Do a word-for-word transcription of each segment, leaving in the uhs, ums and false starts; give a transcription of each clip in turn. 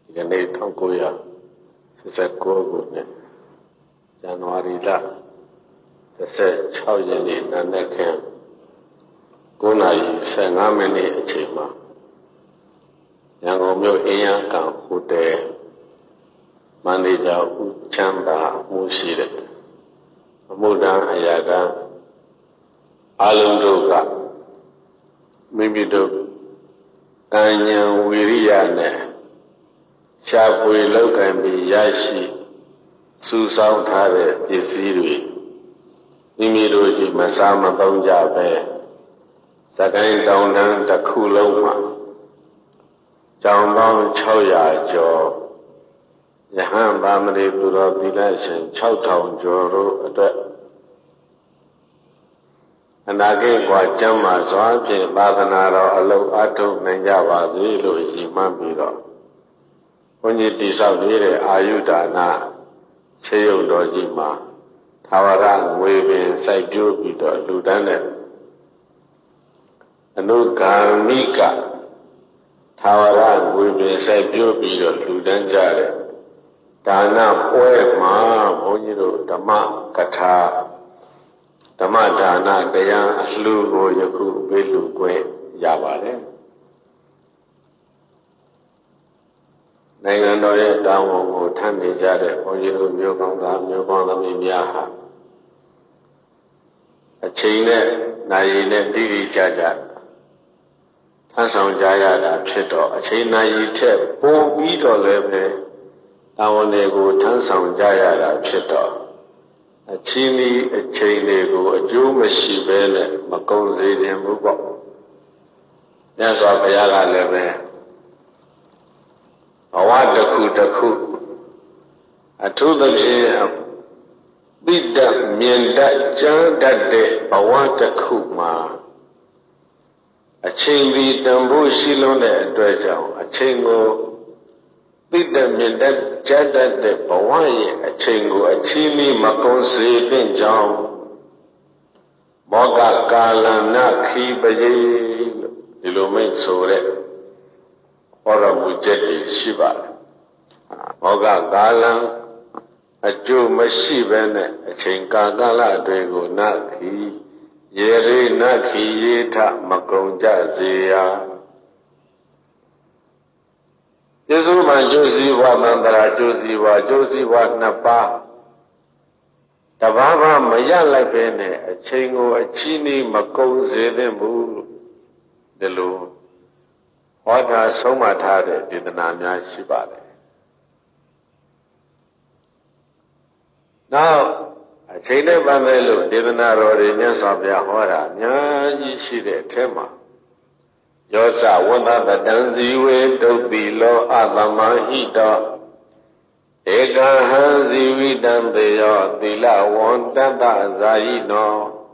ဒီနေ့၁၉၈၉ခုနှစ်ဇန်နဝါရီလ၂၆ရက်နေ့နံနက်ခင်း၉နာရီ၁၅မိနစ်အချိန်မှာရန်ကုန်မြို့အင်းရကန်ဟိုတယ်မန်နေဂျာဦးချမ်းသာမှုရှိတဲ့အမှုထမ်းအရာကအားလုံးတို့ကမိမိတို့ကံဉာဏ်ဝိရိယနဲ့ရှားပွေလောက်ကံပြီးရရှိစုဆောင်းထားတဲ့ပစ္စည်းတွေမိမိတို့ကြီးမစားမသုံးကြပဲစကိုင်းတောင်တန်းတစ်ခုလုံးမှာကျောင်းပေါင်း၆ရာကျော်ယဟန်ဗာမဏေသူတော်သီလရှင်၆ထောင်ကျော်တို့အတွက်အနာဂတ်ကွာကျမ်းမာစွာဖြင့်သာသနာတော်အလုံးအထုတ်နိုင်ကြပါစေလို့ရည်မှန်းပြီးတော့ဘုန်းကြီးတိဆောက်နေတဲ့အာယုဒါနခြေရုံတော်ကြီးမှာသာဝရငွေပင်စိုက်ပျိုးပြီးတော့လူတန်းတဲ့အနုဂါမိကသာဝရငွေပင်စိုက်ပျိုးပြီးတော့လူတန်းကြတဲ့ဒါနပွဲမှာဘုန်းကြီးတို့ဓမ္မကထာဓမ္မဒါနတရားအလှူကိုယခုပေးလူခွင့်ရပါတယ်နိုင်ငံတော်ရဲ့တာဝန်ကိုထမ်းနေကြတဲ့ဘုန်းကြီးတို့မျိုးကောင်းသားမျိုးကောင်းသမီးများဟာအချိန်နဲ့နာရီနဲ့တိတိကျကျထမ်းဆောင်ကြရတာဖြစ်တော့အချိန်နာရီထက်ပိုပြီးတော့လည်းပဲတာဝန်တွေကိုထမ်းဆောင်ကြရတာဖြစ်တော့အချင်းဒီအချိန်တွေကိုအကျိုးမရှိဘဲနဲ့မကုန်စေခြင်းဘူးပေါ့မြတ်စွာဘုရားကလည်းပဲဘဝတစ်ခုတစ်ခုအထူးသဖြင့်သိတတ်မြင်တတ်ကြားတတ်တဲ့ဘဝတစ်ခုမှာအချိန်ဒီတန်ဖိုးရှိလွန်းတဲ့အတွက်ကြောင့်အချိန်ကိုသိတတ်မြင်တတ်ကြားတတ်တဲ့ဘဝရဲ့အချိန်ကိုအချင်းဒီမကုန်စေတဲ့ကြောင့်မောကကာလနာခိပယေလို့ဒီလိုမိတ်ဆိုတဲ့ဟောတော်မူချက်တွေရှိပါတယ်။မောကကာလံအကျိုးမရှိဘဲနဲ့အချိန်ကာလတွေကိုနခိယေရိနခိယေထမကုန်ကြစေရ။ယေစုမှကျိုးစည်းဘဝမန္တရာကျိုးစည်းဘဝကျိုးစည်းဘဝနှစ်ပါးတဘာမှမရလိုက်ပဲနဲ့အချိန်ကိုအချီးနှီးမကုန်စေသင့်ဘူးဒီလိုဟောတာဆုံးမထားတဲ့ဒေသနာများရှိပါတယ်။နောက်အချိန်နဲ့ပတ်သက်လို့ဒေသနာတော်တွေမြတ်စွာဘုရားဟောတာအများကြီးရှိတဲ့အထက်မှာယောသဝန္တတံဇီဝေတုတ်တိလောအသမဟိတောဧကဟံဇီဝိတံတေယောသီလဝန္တတဇာယိနော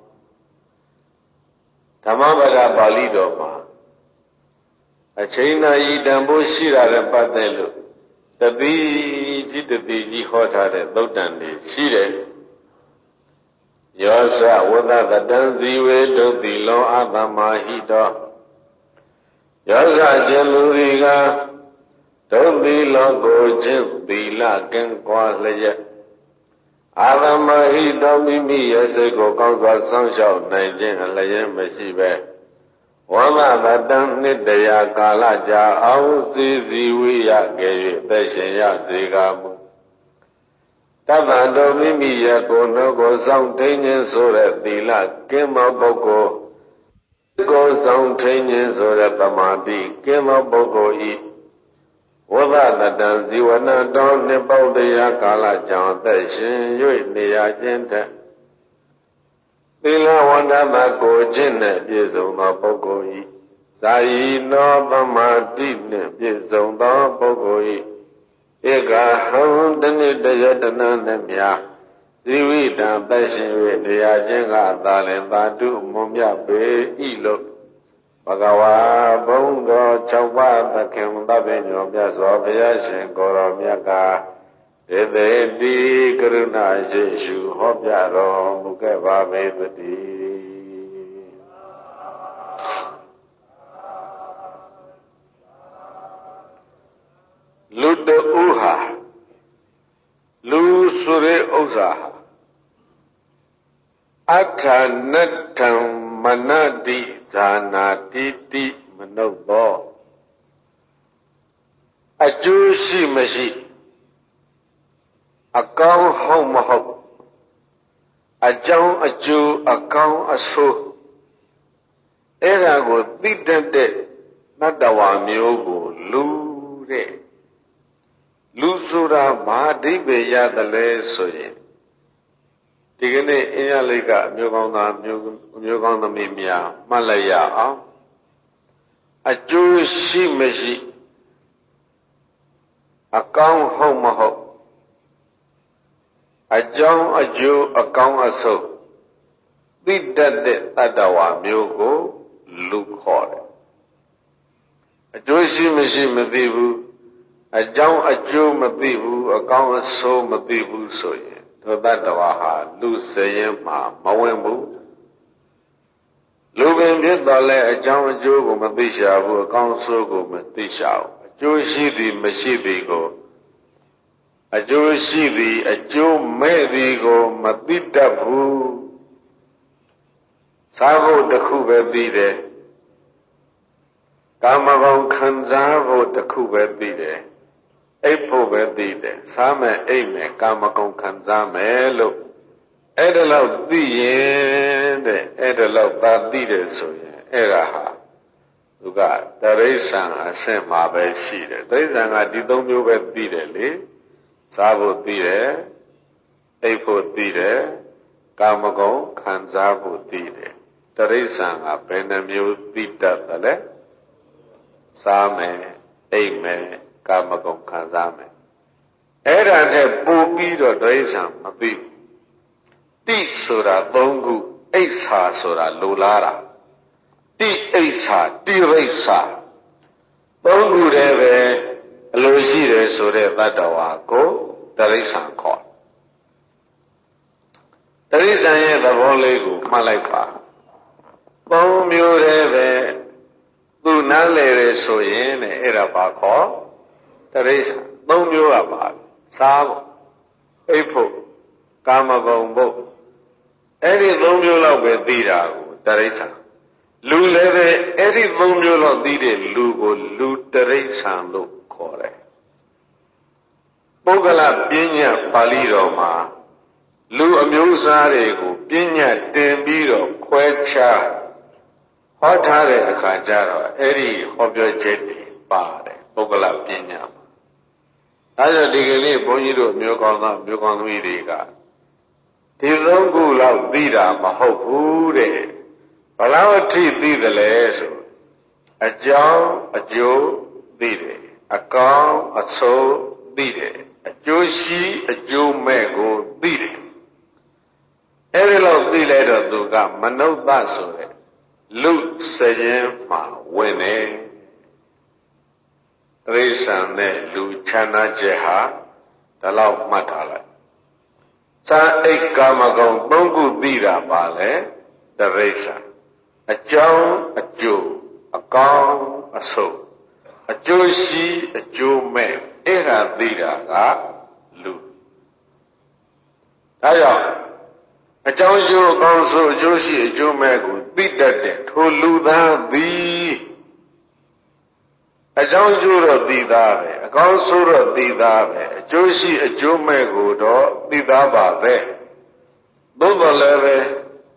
ဓမ္မပဒပါဠိတော်မှာအချိန်နာဤတန်ဖိုးရှိတာနဲ့ပတ်သက်လို့တတိကြီးတတိကြီးဟောထားတဲ့သုတ်တန်တွေရှိတယ်ယောသဝတ္တတံဇီဝေတုတ်တိလောအသမဟိတောယောသခြင်းလူတွေကဒုသီလောကိုခြင်းသီလကင်းကွာလျက်အာသမဟိတောမိမိရဲ့စိတ်ကိုကောင်းစွာစောင့်ရှောက်နိုင်ခြင်းအလျက်မရှိပဲဝမ္မတတံနှစ်တရာကာလကြာအောင်စီစီဝိရကေ၍သက်ရှင်ရစေကမူတပ္ပံတော်မိမိရဲ့ကိုယ်နှုတ်ကိုစောင့်ထိန်ခြင်းဆိုတဲ့သီလကင်းမပုဂ္ဂိုလ်ကိုယ်ဆောင်ထိန်ခြင်းဆိုတဲ့သမာဓိကင်းမပုဂ္ဂိုလ်ဤဝိသတတံဇီဝနာတော်နှစ်ပေါင်းတရားကာလကြောင့်သက်ရှင်၍နေရခြင်းထက်သီလဝန္တမကိုခြင်းနဲ့ပြည့်စုံသောပုဂ္ဂိုလ်ဤဇာယီနောသမာဓိနှင့်ပြည့်စုံသောပုဂ္ဂိုလ်ဤဧကဟံတဏိတယတနာနှင့်မြာဇီဝိတံသက်ရှင်၍နေရခြင်းကသာလင်သာတုမွန်မြတ်ပေ၏လို့ဘဂဝါဘုံတော်၆ပါးသခင်သဗ္ဗညောမြတ်စွာဘုရားရှင်ကိုယ်တော်မြတ်ကဒေသေတိကရုဏာရှိရှုဟောပြတော်မူခဲ့ပါပေသတည်းလူတူဟာလူဆိုတဲ့ဥစ္စာဟာအထာနတ္ထံမနတိဇာနာတိတိမနုဿောအကျိုးရှိမရှိအကောင်းဟုတ်မဟုတ်အကြောင်းအကျိုးအကောင်းအဆိုးအဲ့ဒါကိုသိတတ်တဲ့နတ္တဝါမျိုးကိုလူတဲ့လူဆိုတာဘာအဓိပ္ပာယ်ရတယ်လဲဆိုရင်ဒီကနေ့အင်းရလိတ်ကအမျိုးကောင်းသားမျိုးမျိုးကောင်းသမီးများမှတ်လိုက်ရအောင်အကျိုးရှိမရှိအကောင်းဟုတ်မဟုတ်အကြောင်းအကျိုးအကောင်းအဆိုးသိတတ်တဲ့တတ္တဝါမျိုးကိုလူခေါ်တယ်အကျိုးရှိမရှိမသိဘူးအကြောင်းအကျိုးမသိဘူးအကောင်းအဆိုးမသိဘူးဆိုရင်သောတတ္တဝါဟာလူစရင်မှာမဝင်ဘူးလူပင်ဖြစ်တော်လဲအကြောင်းအကျိုးကိုမသိရှာဘူးအကောင်းအဆိုးကိုမသိရှာဘူးအကျိုးရှိသည်မရှိသည်ကိုအကျိုးရှိသည်အကျိုးမဲ့သည်ကိုမသိတတ်ဘူးစားဖို့တစ်ခုပဲသိတယ်ကာမဂုဏ်ခံစားဖို့တစ်ခုပဲသိတယ်အိပ်ဖို့ပဲသိတယ်စားမယ်အိပ်မယ်ကာမဂုဏ်ခံစားမယ်လို့အဲ့ဒါလောက်သိရင်တဲ့အဲ့ဒါလောက်သာသိတယ်ဆိုရင်အဲ့ဒါဟာသူကတရိစ္ဆာန်အဆင့်မှာပဲရှိတယ်တရိစ္ဆာန်ကဒီသုံးမျိုးပဲသိတယ်လေစားဖို့သိတယ်အိပ်ဖို့သိတယ်ကာမဂုဏ်ခံစားဖို့သိတယ်တရိစ္ဆာန်ကဘယ်နှမျိုးသိတတ်တယ်လဲစားမယ်အိပ်မယ်ကာမဂုဏ်ခံစားမယ်အဲ့ဒါနဲ့ပို့ပြီးတော့တရိစ္ဆာန်မသိဘူးတိဆိုတာသုံးခုအိဋ္ဌာဆိုတာလိုလားတာတိအိဋ္ဌာတိရိစ္ဆာသုံးခုတည်းပဲအလိုရှိတယ်ဆိုတဲ့တတ္တဝါကိုတရိစ္ဆာန်ခေါ်တရိစ္ဆာန်ရဲ့သဘောလေးကိုမှတ်လိုက်ပါသုံးမျိုးတည်းပဲသူနားလေတယ်ဆိုရင်တဲ့အဲ့ဒါဘာခေါ်တရိစ္ဆာန်သုံးမျိုးကပါစားဖို့အိပ်ဖို့ကာမဂုဏ်ဖို့အဲ့ဒီသုံးမျိုးလောက်ပဲသိတာကိုတရိစ္ဆာန်လူလည်းပဲအဲ့ဒီသုံးမျိုးလောက်သိတဲ့လူကိုလူတရိစ္ဆာန်လို့ခေါ်တယ်ပုဂ္ဂလပညာပါဠိတော်မှာလူအမျိုးအစားတွေကိုပညာတင်ပြီးတော့ခွဲခြားဟောထားတဲ့အခါကျတော့အဲ့ဒီဟောပြောချက်တွေပါတယ်ပုဂ္ဂလပညာမှာအဲဒါဒီကနေ့ဘုန်းကြီးတို့မျိုးကောင်းသားမျိုးကောင်းသမီးတွေကဒီသုံးခုလောက်သိတာမဟုတ်ဘူးတဲ့ဘလောက်အထိသိသလဲဆိုအကြောင်းအကျိုးသိတယ်အကောင်းအဆိုးသိတယ်အကျိုးရှိအကျိုးမဲ့ကိုသိတယ်အဲ့ဒီလောက်သိလိုက်တော့သူကမနုဿဆိုတဲ့လူစရင်မှာဝင်တယ်တရိစ္ဆာန်နဲ့လူခြားနာချက်ဟာဒီလောက်မှတ်ထားလိုက်သာအိတ်ကာမဂုဏ်သုံးခုသိတာပါလေတရိစ္ဆာန်အကြောင်းအကျိုးအကောင်းအဆိုးအကျိုးရှိအကျိုးမဲ့အဲ့ဒါသိတာကလူဒါကြောင့်အကြောင်းအကျိုးအကောင်းဆိုအကျိုးရှိအကျိုးမဲ့ကိုသိတတ်တဲ့ထိုလူသားသည်အကြောင်းအကျိုးတော့သိသားပဲအကောင်းဆိုတော့သိသားပဲအကျိုးရှိအကျိုးမဲ့ကိုတော့သိသားပါပဲသို့တော်လည်းပဲ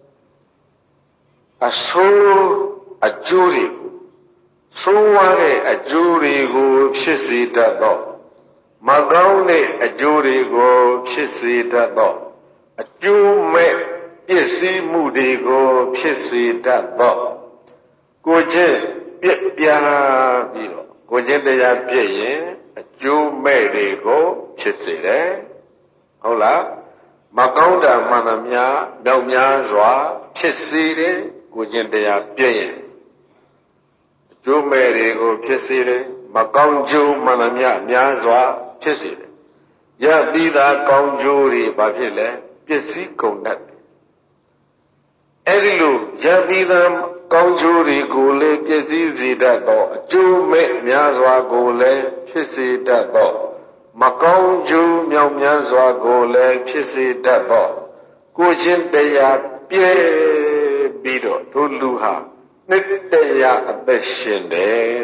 အဆိုးအကျိုးတွေဆိုးဝါးတဲ့အကျိုးတွေကိုဖြစ်စေတတ်သောမကောင်းတဲ့အကျိုးတွေကိုဖြစ်စေတတ်သောအကျိုးမဲ့ပစ္စည်းမှုတွေကိုဖြစ်စေတတ်သောကိုချင်းပြက်ပြားပြီးတော့ကိုချင်းတရားပြည့်ရင်အကျိုးမဲ့တွေကိုဖြစ်စေတယ်ဟုတ်လားမကောင်းတာမှန်သမျှမြောက်များစွာဖြစ်စေတယ်ကိုချင်းတရားပြည့်ရင်အကျိုးမဲ့တွေကိုဖြစ်စေတယ်မကောင်းကျိုးမှန်သမျှများစွာဖြစ်စေတယ်ရပြီးသားကောင်းကျိုးတွေဘာဖြစ်လဲပစ္စည်းကုန်တတ်တယ်အဲ့ဒီလိုရပြီးသားကောင်းကျိုးတွေကိုလည်းပြည့်စည်စေတတ်သောအကျိုးမဲ့များစွာကိုလည်းဖြစ်စေတတ်သောမကောင်းကျိုးမြောက်များစွာကိုလည်းဖြစ်စေတတ်သောကိုချင်းတရားပြည့်ပြီးတော့တို့လူဟာနှစ်တရားအသက်ရှင်တယ်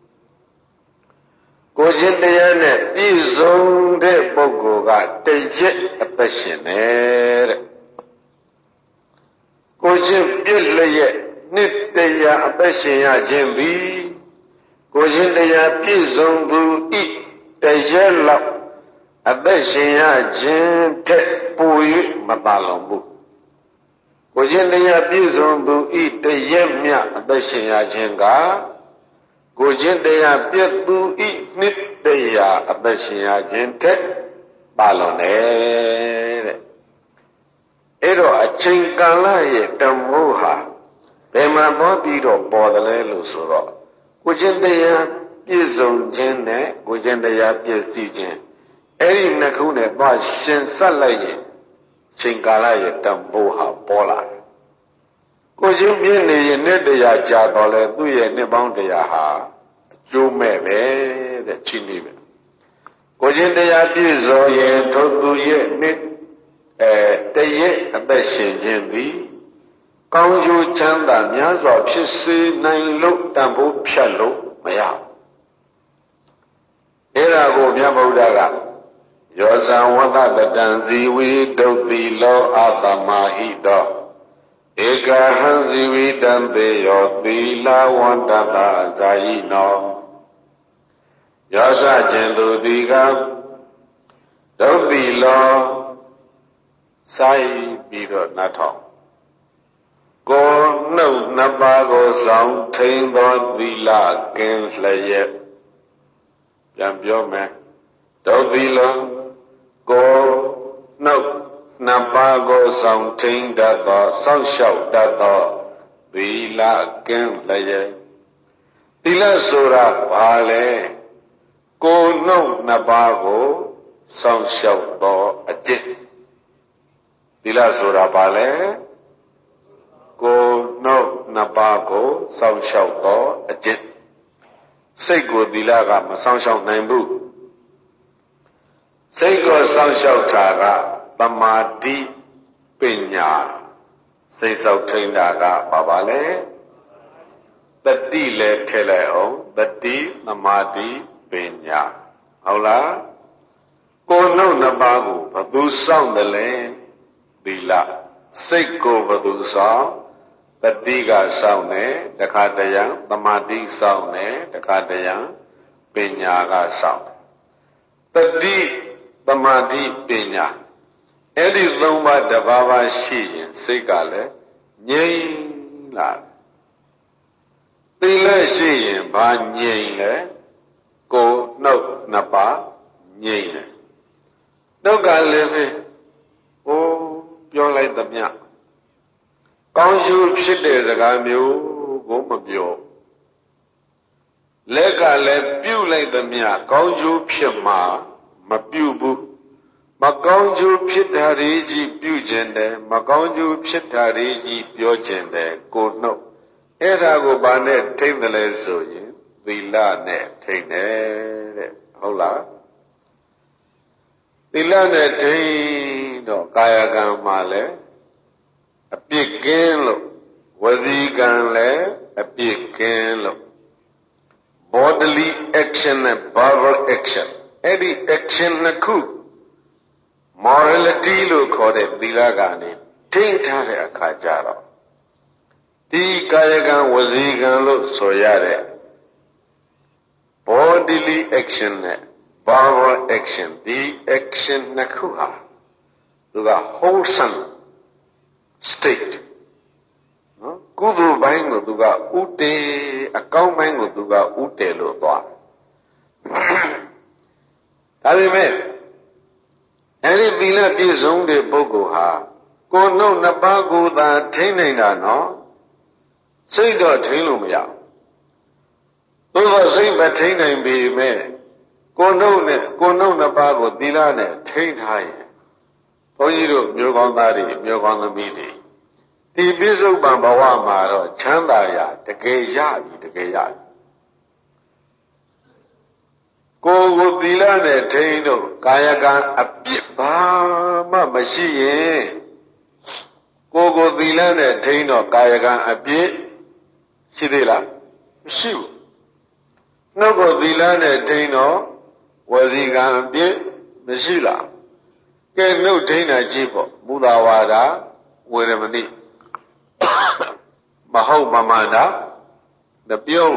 ကိုချင်းတရားနဲ့ပြည့်စုံတဲ့ပုဂ္ဂိုလ်ကတရက်အသက်ရှင်တယ်တဲ့ကိုချင်းပြည့်လျက်နှစ်တရားအသက်ရှင်ရခြင်းသည်ကိုချင်းတရားပြည့်စုံသူဤတရက်လောက်အသက်ရှင်ရခြင်းတဲ့ပို၍မပါလုံးဘူးကိုချင်းတရားပြည့်စုံသူဤတရက်မြအသက်ရှင်ရခြင်းကကိုချင်းတရားပြည့်သူဤနှစ်တရားအသက်ရှင်ရခြင်းတဲ့ပါလုံးတယ်တဲ့အဲ့တော့အချိန်ကာလရဲ့တမိုးဟာဘယ်မှာသွားပြီးတော့ပေါ်တယ်လဲလို့ဆိုတော့ကိုချင်းတရားပြည့်စုံခြင်းနဲ့ကိုချင်းတရားပြည့်စည်ခြင်းအဲ့ဒီနှစ်ခုနဲ့သွားရှင်ဆက်လိုက်ရင်ချိန်ကာလရဲ့တမိုးဟာပေါ်လာတယ်ကိုချင်းပြည့်နေရင်နှစ်တရားကြာတော့လဲသူ့ရဲ့နှစ်ပေါင်းတရားဟာအကျိုးမဲ့ပဲတဲ့ချင်းနေပဲကိုချင်းတရားပြည့်စုံရင်ထိုသူရဲ့နှစ်အဲတရက်အသက်ရှင်ခြင်းသည်ကောင်းကျိုးချမ်းသာများစွာဖြစ်စေနိုင်လို့တန်ဖိုးဖြတ်လို့မရဘူးအဲ့ဒါကိုမြတ်ဗုဒ္ဓကယောဇံဝတ္တတံဇီဝိဒုတ်တိလောအတမဟိတောဧကဟံဇီဝိတံပေယောသီလဝန္တတဇာယိနောယောဇကျင်သူတိကဒုတ်တိလောဆိုင်ပြီးတော့နှတ်ထောင်ကိုနှုတ်နှစ်ပါးကိုဆောင်ထိန်သောသီလကင်းလျက်ပြန်ပြောမယ်ဒုသီလကိုနှုတ်နှစ်ပါးကိုဆောင်ထိန်တတ်သောစောင့်ရှောက်တတ်သောသီလကင်းလျက်သီလဆိုတာဘာလဲကိုနှုတ်နှစ်ပါးကိုစောင့်ရှောက်သောအကျင့်သီလဆိုတာဘာလဲကိုနှုတ်နှစ်ပါးကိုစောင့်ရှောက်သောအကျင့်စိတ်ကိုသီလကမစောင့်ရှောက်နိုင်ဘူးစိတ်ကိုစောင့်ရှောက်တာကသမာဓိပညာစိတ်စောင့်ထိန်တာကဘာပါလဲတတိလည်းထည့်လိုက်အောင်တတိသမာဓိပညာဟုတ်လားကိုနှုတ်နှစ်ပါးကိုဘသူစောင့်တယ်လဲသီလစိတ်ကိုဘသူစောင့်တတိကစောင့်တယ်တခါတရံသမာဓိစောင့်တယ်တခါတရံပညာကစောင့်တတိသမာဓိပညာအဲ့ဒီသုံးပါးတစ်ပါးပါးရှိရင်စိတ်ကလည်းငြိမ်လာသီလရှိရင်ဘာငြိမ်လဲကိုနှုတ်နှစ်ပါးငြိမ်တယ်နှုတ်ကလည်းပဲဟိုပြောလိုက်သမျှကောင်းကျိုးဖြစ်တဲ့စကားမျိုးကိုမပြောလက်ကလည်းပြုတ်လိုက်သမျှကောင်းကျိုးဖြစ်မှာမပြုတ်ဘူးမကောင်းကျိုးဖြစ်တာတွေကြီးပြုတ်ခြင်းတယ်မကောင်းကျိုးဖြစ်တာတွေကြီးပြောခြင်းတယ်ကိုနှုတ်အဲ့ဒါကိုဘာနဲ့ထိမ့်တယ်လဲဆိုရင်သီလနဲ့ထိမ့်တယ်တဲ့ဟုတ်လားသီလနဲ့ထိမ့်တော့ကာယကံမှာလည်းအပြစ်ကင်းလို့ဝစီကံလည်းအပြစ်ကင်းလို့ bodily action နဲ့ verbal action အဲ့ဒီ action နှစ်ခု morality လို့ခေါ်တဲ့သီလကနေထိန်းထားတဲ့အခါကျတော့ဒီကာယကံဝစီကံလို့ဆိုရတဲ့ bodily action နဲ့ verbal action ဒီ action နှစ်ခုဟာသူက wholesome state နော်ကုသိုလ်ပိုင်းကိုသူကဥတည်အကောင်းပိုင်းကိုသူကဥတည်လို့သွားဒါပေမဲ့အဲ့ဒီသီလပြည့်စုံတဲ့ပုဂ္ဂိုလ်ဟာကိုယ်နှုတ်နှစ်ပါးကိုသာထိန်းနိုင်တာနော်စိတ်တော့ထိန်းလို့မရဘူးသို့သောစိတ်မထိန်းနိုင်ပေမဲ့ကိုယ်နှုတ်နဲ့ကိုယ်နှုတ်နှစ်ပါးကိုသီလနဲ့ထိန်းထားရင်ဘုန်းကြီးတို့မျိုးကောင်းသားတွေမျိုးကောင်းသမီးတွေဒီပြစ္ဆုတ်ပံဘဝမှာတော့ချမ်းသာရတကယ်ရပြီတကယ်ရပြီကိုယ်ကိုသီလနဲ့ထိန်းတော့ကာယကံအပြစ်ဘာမှမရှိရင်ကိုယ်ကိုသီလနဲ့ထိန်းတော့ကာယကံအပြစ်ရှိသေးလားမရှိဘူးနှုတ်ကိုသီလနဲ့ထိန်းတော့ဝစီကံအပြစ်မရှိလားကဲနှုတ်ထိန်းတာကြည့်ပေါ့မူသာဝါဒဝေရမဏိမဟုတ်မမှန်တာမပြော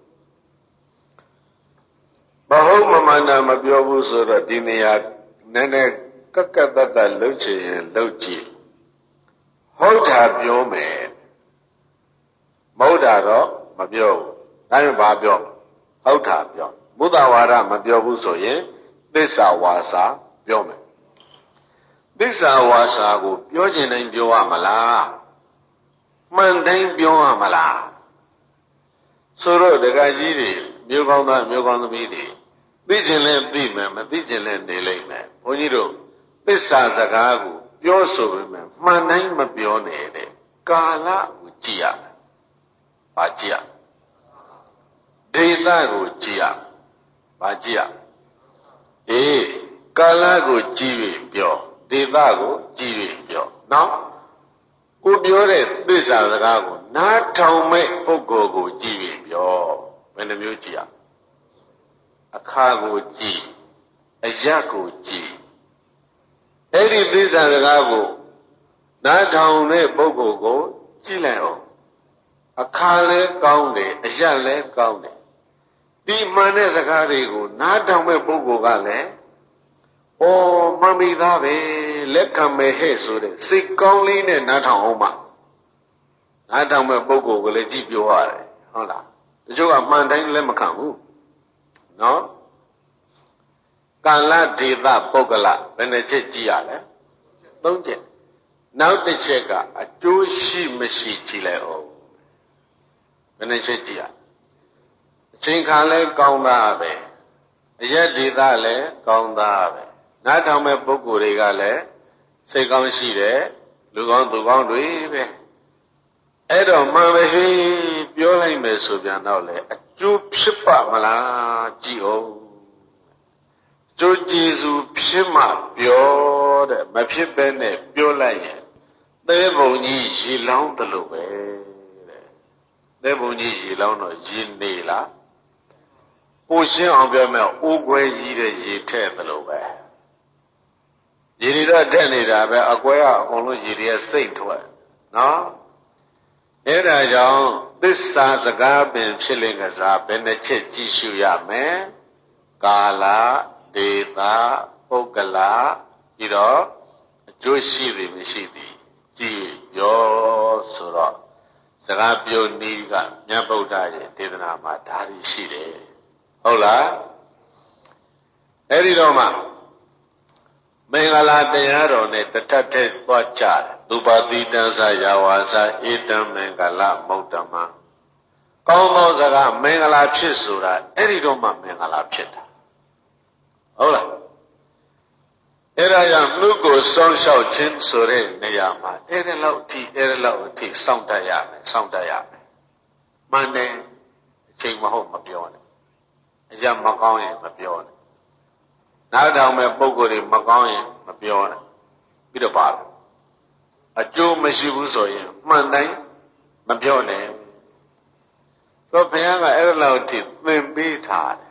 မဟုတ်မမှန်တာမပြောဘူးဆိုတော့ဒီနေရာနည်းနည်းကက်ကက်တတ်တတ်လှုပ်ချင်ရင်လှုပ်ကြည့်ဟုတ်တာပြောမယ်မဟုတ်တာတော့မပြောဘူးဒါပေမဲ့ဘာပြောဟုတ်တာပြောမုဒ္ဒဝါဒမပြောဘူးဆိုရင်သစ္စာဝါစာပြောမယ်သစ္စာဝါစာကိုပြောချင်တိုင်းပြောရမလားမှန်တိုင်းပြောရမလားဆိုတော့ဒကာကြီးတွေမျိုးကောင်းသားမျိုးကောင်းသမီးတွေသိချင်လဲသိမယ်မသိချင်လဲနေလိမ့်မယ်ဘုန်းကြီးတို့သစ္စာစကားကိုပြောဆိုပေမဲ့မှန်တိုင်းမပြောနဲ့တဲ့ကာလကိုကြည့်ရမယ်ဘာကြည့်ရဒေသကိုကြည့်ရဘာကြည့်ရအေးကာလကိုကြည့်ပြီးပြောဒေသကိုကြည့်ပြီးပြောနော်ကိုပြောတဲ့သစ္စာစကားကိုနားထောင်မဲ့ပုဂ္ဂိုလ်ကိုကြည့်ပြီးပြောဘယ်နှမျိုးကြည့်ရအခါကိုကြည့်အရပ်ကိုကြည့်အဲ့ဒီသစ္စာစကားကိုနားထောင်တဲ့ပုဂ္ဂိုလ်ကိုကြည့်လိုက်အောင်အခါလဲကောင်းတယ်အရပ်လဲကောင်းတယ်ဒီမှန်တဲ့စကားတွေကိုနားထောင်မဲ့ပုဂ္ဂိုလ်ကလည်းဩမှန်ပြီသားပဲလက်ခံမဲ့ဟဲ့ဆိုတဲ့စိတ်ကောင်းလေးနဲ့နားထောင်အောင်ပါနားထောင်မဲ့ပုဂ္ဂိုလ်ကိုလည်းကြည့်ပြောရတယ်ဟုတ်လားတချို့ကမှန်တိုင်းလက်မခံဘူးနော်ကာလဒေသပုဂ္ဂလဘယ်နှချက်ကြည့်ရလဲသုံးချက်နောက်တစ်ချက်ကအကျိုးရှိမရှိကြည့်လိုက်အောင်ဘယ်နှချက်ကြည့်ရအချိန်ခါလဲကောင်းသားပဲအရက်ဒေသလည်းကောင်းသားပဲနားထောင်မဲ့ပုဂ္ဂိုလ်တွေကလည်းစိတ်ကောင်းရှိတယ်လူကောင်းသူကောင်းတွေပဲအဲ့တော့မှန်ပဲဟေးပြောလိုက်မယ်ဆိုပြန်တော့လေအကျိုးဖြစ်ပါမလားကြည့်အောင်ကျိုးကျေစုဖြစ်မှပြောတဲ့မဖြစ်ပဲနဲ့ပြောလိုက်ရင်သဲပုံကြီးရေလောင်းတယ်လို့ပဲတဲ့သဲပုံကြီးရေလောင်းတော့ရေနေလားကိုရှင်းအောင်ပြောမယ်အိုးခွဲကြီးတဲ့ရေထည့်တယ်လို့ပဲရေတွေတော့တက်နေတာပဲအကွဲကအကုန်လုံးရေတွေကစိတ်ထွက်နော်အဲ့ဒါကြောင့်သစ္စာစကားပင်ဖြစ်လင်ကစားဘယ်နှချက်ကြည့်ရှုရမယ်ကာလဒေသပုဂ္ဂလပြီးတော့အကျိုးရှိသည်မရှိသည်ကြည့်ပြောဆိုတော့စကားပြောနည်းကမြတ်ဗုဒ္ဓရဲ့ဒေသနာမှာဓာရီရှိတယ်ဟုတ်လားအဲ့ဒီတော့မှမင်္ဂလာတရားတော်နဲ့တထက်ထက်သွားကြတယ်သူပါတိတံသယာဝါစာဧတံမင်္ဂလာမုဒ္ဓမံကောင်းသောစကားမင်္ဂလာဖြစ်ဆိုတာအဲ့ဒီတော့မှမင်္ဂလာဖြစ်တာဟုတ်လားအဲ့ဒါကြောင့်နှုတ်ကိုစောင့်ရှောက်ခြင်းဆိုတဲ့နေရာမှာအဲ့ဒီလောက်အထိအဲ့ဒီလောက်အထိစောင့်တတ်ရမယ်စောင့်တတ်ရမယ်မှန်တယ်အချိန်မဟုတ်မပြောနဲ့အရာမကောင်းရင်မပြောနဲ့နားထောင်မဲ့ပုံကိုယ်တွေမကောင်းရင်မပြောနဲ့ပြီးတော့ပါအကျိုးမရှိဘူးဆိုရင်မှန်တိုင်းမပြောနဲ့တော့ဘုရားကအဲ့ဒီလောက်အထိသင်ပေးထားတယ်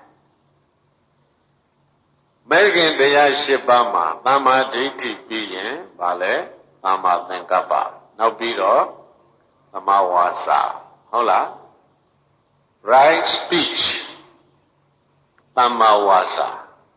မဲခင်တရား၈ပါးမှာသမ္မာဒိဋ္ဌိပြီးရင်ဗာလဲသမ္မာသင်္ကပ္ပနောက်ပြီးတော့သမ္မာဝါစာဟုတ်လား right speech သမ္မာဝါစာ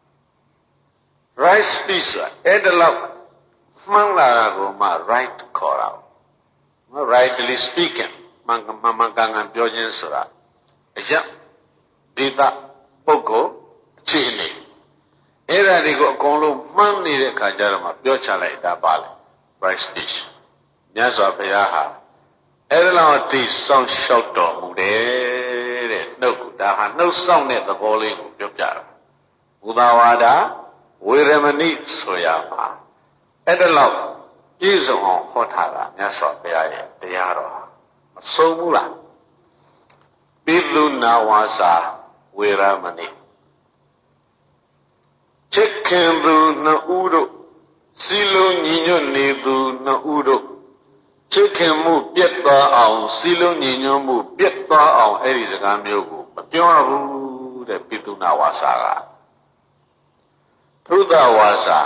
right speech အဲ့ဒါလောက်မှန်လာတာကိုမှ right ခေါ်တာ rightly speaking မှန်မှန်မှန်ကန်ကန်ပြောခြင်းဆိုတာအရာဒေသပုဂ္ဂိုလ်အခြေအနေအဲ့ဒါတွေကိုအကုန်လုံးမှန်းနေတဲ့ခါကျတော့မှပြောချလိုက်တာပါလေ right speech မြတ်စွာဘုရားဟာအဲ့ဒါလောက်ဒီစောင့်ရှောက်တော်မူတယ်တဲ့နှုတ်ဒါဟာနှုတ်ဆောင်တဲ့သဘောလေးကိုပြောပြတာဘုဒ္ဓဝါဒဝေရမဏိဆိုရမှာအဲ့ဒါလောက်ပြည့်စုံအောင်ဟောထားတာမြတ်စွာဘုရားရဲ့တရားတော်မဆုံးဘူးလားပိသုနာဝါစာဝေရမဏိချစ်ခင်သူနှစ်ဦးတို့စီလုံးညီညွတ်နေသူနှစ်ဦးတို့ချစ်ခင်မှုပြတ်သွားအောင်စီလုံးညီညွတ်မှုပြတ်သွားအောင်အဲ့ဒီစကားမျိုးကိုမပြောဘူးတဲ့ပိသုနာဝါစာကသုဒ္ဓဝါစာ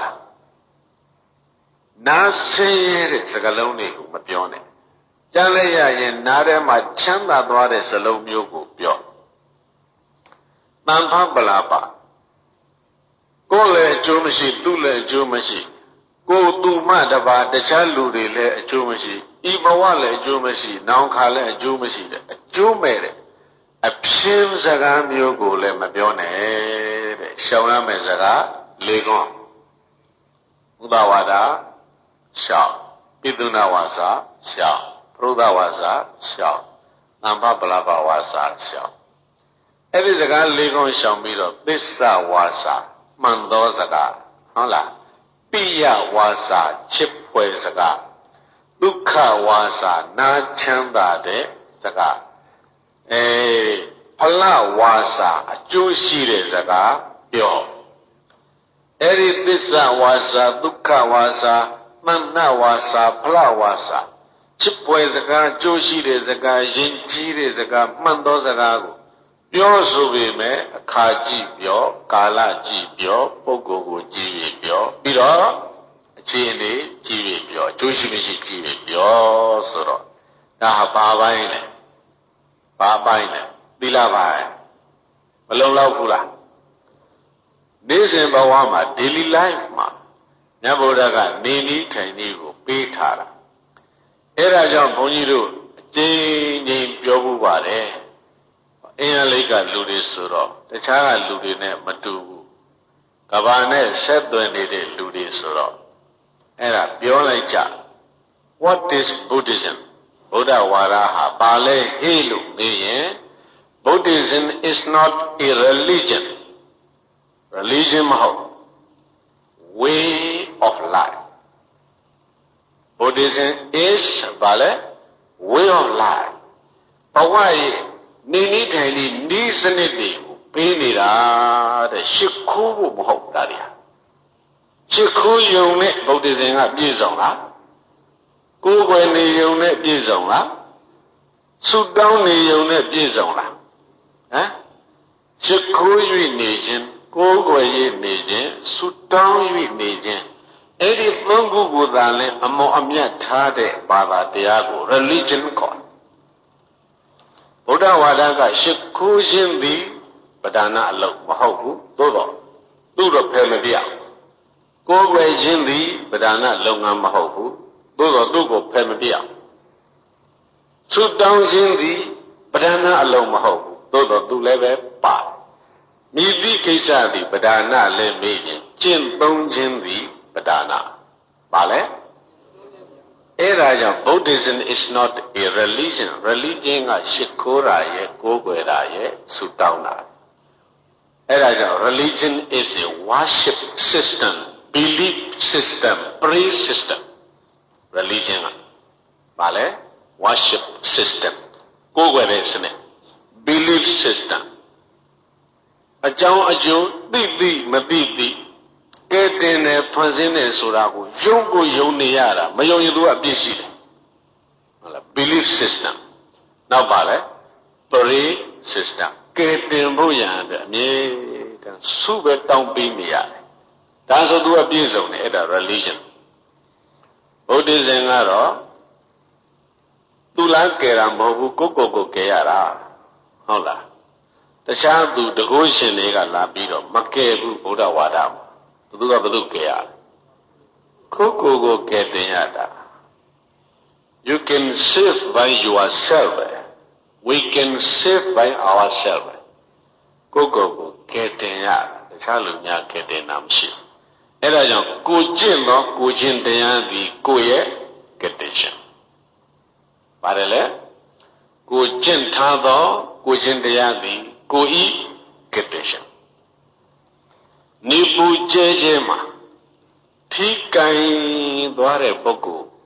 နာဆင်းရဲတဲ့စကားလုံးတွေကိုမပြောနဲ့ကြားလိုက်ရရင်နားထဲမှာချမ်းသာသွားတဲ့စလုံးမျိုးကိုပြောတန်ဖပလာပါကိုယ်လည်းအကျိုးမရှိသူ့လည်းအကျိုးမရှိကိုယ်သူမှတပါတခြားလူတွေလည်းအကျိုးမရှိဤဘဝလည်းအကျိုးမရှိနောင်ခါလည်းအကျိုးမရှိတဲ့အကျိုးမဲ့တဲ့အပြင်းစကားမျိုးကိုလည်းမပြောနဲ့တဲ့ရှောင်ရမယ့်စကားလေးခွန်းဘုဒ္ဓဝါဒရှောင်ပိသုနာဝါစာရှောင်ပရုဒ္ဓဝါစာရှောင်သံဖပလပဝါစာရှောင်အဲ့ဒီစကားလေးခွန်းရှောင်ပြီးတော့သစ္စာဝါစာမှန်သောစကားဟုတ်လားပိယဝါစာချစ်ဖွယ်စကားဒုက္ခဝါစာနာချမ်းသာတဲ့စကားအဲဖလဝါစာအကျိုးရှိတဲ့စကားပြောအဲ့ဒီသစ္စာဝါစာဒုက္ခဝါစာမန္နဝါစာဖလဝါစာချစ်ဖွယ်စကားအကျိုးရှိတဲ့စကားယဉ်ကျေးတဲ့စကားမှန်သောစကားကိုပြောဆိုပေမဲ့အခါကြည့်ပြောကာလကြည့်ပြောပုဂ္ဂိုလ်ကိုကြည့်ပြီးပြောပြီးတော့အခြေအနေကြည့်ပြီးပြောအကျိုးရှိမရှိကြည့်ပြီးပြောဆိုတော့ဒါဟာဘာပိုင်းလဲဘာပိုင်းလဲသီလပိုင်းမလုံလောက်ဘူးလားနေ့စဉ်ဘဝမှာ daily life မှာမြတ်ဗုဒ္ဓကနေနည်းထိုင်နည်းကိုပေးထားတာအဲ့ဒါကြောင့်ဘုန်းကြီးတို့အကျဉ်းချင်းပြောဖို့ပါတယ်အင်းအလိတ်ကလူတွေဆိုတော့တခြားကလူတွေနဲ့မတူဘူးကဘာနဲ့ဆက်သွယ်နေတဲ့လူတွေဆိုတော့အဲ့ဒါပြောလိုက်ကြ what is Buddhism ဗုဒ္ဓဝါဒဟာဘာလဲဟေ့လို့မေးရင် Buddhism is not a religion religion မဟုတ် way of life Buddhism is ဘာလဲ way of life ဘဝရဲ့နေနည်းထိုင်နည်းဤစနစ်တွေကိုပေးနေတာတဲ့ရှ िख ိုးဖို့မဟုတ်တာတွေရှ िख ိုးယုံနဲ့ဗုဒ္ဓဇင်ကပြည့်စုံလားကိုယ်ွယ်နေယုံနဲ့ပြည့်စုံလားဆုတောင်းနေယုံနဲ့ပြည့်စုံလားဟမ်ရှ िख ိုး၍နေခြင်းကိုယ်ွယ်၍နေခြင်းဆုတောင်း၍နေခြင်းအဲ့ဒီသုံးခုကိုသာလဲအမောအမြတ်ထားတဲ့ဘာသာတရားကို religion ခေါ်ဗုဒ္ဓဝါဒကရှ िख ိုးခြင်းသည်ပဒါနအလုပ်မဟုတ်ဘူးသို့တော့သူ့တော့ဖယ်မပြကိုယ်ွယ်ခြင်းသည်ပဒါနလုပ်ငန်းမဟုတ်ဘူးသို့တော့သူ့ကိုဖယ်မပြဆုတောင်းခြင်းသည်ပဒါနအလုပ်မဟုတ်ဘူးသို့တော့သူလည်းပဲပါမိသည့်ကိစ္စသည်ပဒါနလည်းမေးရင်ကျင့်သုံးခြင်းသည်ပဒါနပါလဲအဲ့ဒါကြောင့် Buddhism is not a religion religion ကရှ िख ိုးတာရဲ့ကိုးကွယ်တာရဲ့ဆုတောင်းတာအဲ့ဒါကြောင့် religion is a worship system belief system praise system religion ကဘာလဲ worship system ကိုးကွယ်တဲ့စနစ် belief system အကြောင်းအကျိုးသိသိမသိသိကဲတင်တယ်ဖန်ဆင်းတယ်ဆိုတာကိုယုံကိုယုံနေရတာမယုံရင်သူအပြစ်ရှိတယ်ဟုတ်လား belief system နောက်ပါလဲ praise system ကဲတင်ဖို့ရန်အတွက်အမြဲတမ်းစုပဲတောင်းပေးနေရတယ်ဒါဆိုသူအပြည့်စုံတယ်အဲ့ဒါ religion Buddhism ကတော့သူလားကဲတာမဟုတ်ဘူးကိုကိုကိုကဲရတာဟုတ်လားတခြားသူတကုရှင်တွေကလာပြီးတော့မကဲဘူးဗုဒ္ဓဝါဒမှာဘသူကဘသူကဲရကိုကိုကိုကဲတင်ရတာ you can save by yourself we can save by ourselves ကိုကိုကိုကဲတင်ရတခြားလူများကဲတင်တာမရှိဘူးအဲ့ဒါကြောင့်ကိုကျင့်သောကိုချင်းတရားသည်ကိုရဲ့ကဲတင်ရှင်ပါတယ်လေကိုကျင့်ထားသောကိုချင်းတရားသည်ကိုဤကဲတင်ရှင်နိပူကျဲခြင်းမှာထထိကင်သွားတဲ့ပုဂ္ဂိုလ်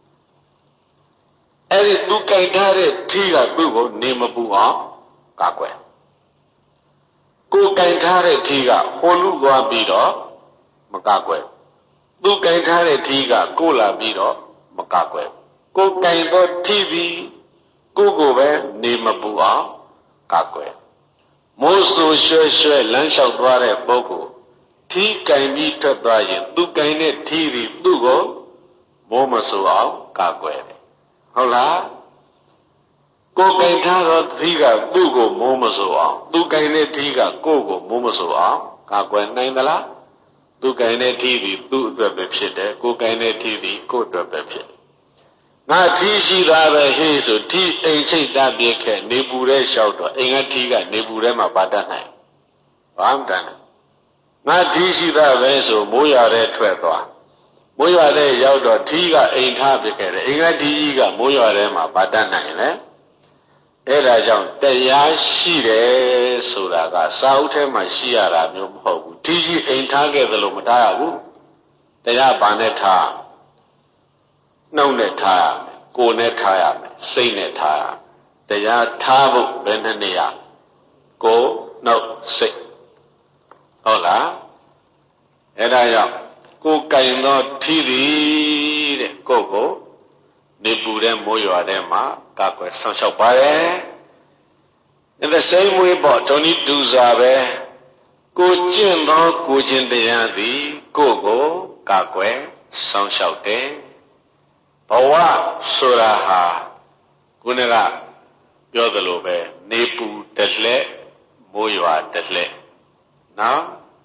အဲ့ဒီသူကင်ထားတဲ့ထီးကသူ့ကိုနေမပူအောင်ကာကွယ်ကိုကင်ထားတဲ့ထီးကဟိုလူသွားပြီးတော့မကာကွယ်သူကင်ထားတဲ့ထီးကကိုလာပြီးတော့မကာကွယ်ကိုကင်သောထီးပြီးကိုကိုပဲနေမပူအောင်ကာကွယ်မိုးဆူရွှဲရွှဲလမ်းလျှောက်သွားတဲ့ပုဂ္ဂိုလ်ထီးကင်ပြီးထွက်သွားရင်သူကင်တဲ့ထီးပြီးသူ့ကိုမိုးမဆူအောင်ကာကွယ်ဟုတ်လားကိုကင်ထားသောထီးကသူ့ကိုမိုးမဆူအောင်သူကင်တဲ့ထီးကကိုကိုမိုးမဆူအောင်ကာကွယ်နိုင်သလားသူကင်တဲ့ထီးပြီးသူ့အတွက်ပဲဖြစ်တယ်ကိုကင်တဲ့ထီးပြီးကိုအတွက်ပဲဖြစ်ငါထီးရှိတာပဲဟေးဆိုထီးအိမ်ချိတ်တပြည့်ခဲ့နေပူတဲ့လျှောက်တော့အိမ်ကထီးကနေပူထဲမှာပါတတ်နိုင်ဘာမှမတတ်နိုင်ငါထီးရှိတာပဲဆိုမိုးရတဲ့ထွက်သွားမိုးရွာတဲ့ရောက်တော့ထီးကအိမ်ထားပြခဲ့တယ်အိမ်ကထီးကြီးကမိုးရွာထဲမှာဗတ်တတ်နိုင်လေအဲ့ဒါကြောင့်တရားရှိတယ်ဆိုတာကစာအုပ်ထဲမှာရှိရတာမျိုးမဟုတ်ဘူးထီးကြီးအိမ်ထားခဲ့သလိုမထားရဘူးတရားဘာနဲ့ထားနှုတ်နဲ့ထားရမယ်ကိုယ်နဲ့ထားရမယ်စိတ်နဲ့ထားရမယ်တရားထားဖို့ဘယ်နဲ့နေရကိုယ်နှုတ်စိတ်ဟုတ်လားအဲ့ဒါကြောင့်ကိုကင်သောထီးသည်တဲ့ကိုကိုနေပူတဲ့မိုးရွာထဲမှာကာကွယ်ဆောင်ရှောက်ပါတယ် In the same way ပေါ့ don't need to စာပဲကိုကျင့်သောကိုခြင်းတရားသည်ကိုကိုကာကွယ်ဆောင်ရှောက်တယ်ဘဝဆိုတာဟာခုနကပြောသလိုပဲနေပူတလက်မိုးရွာတလက်နော်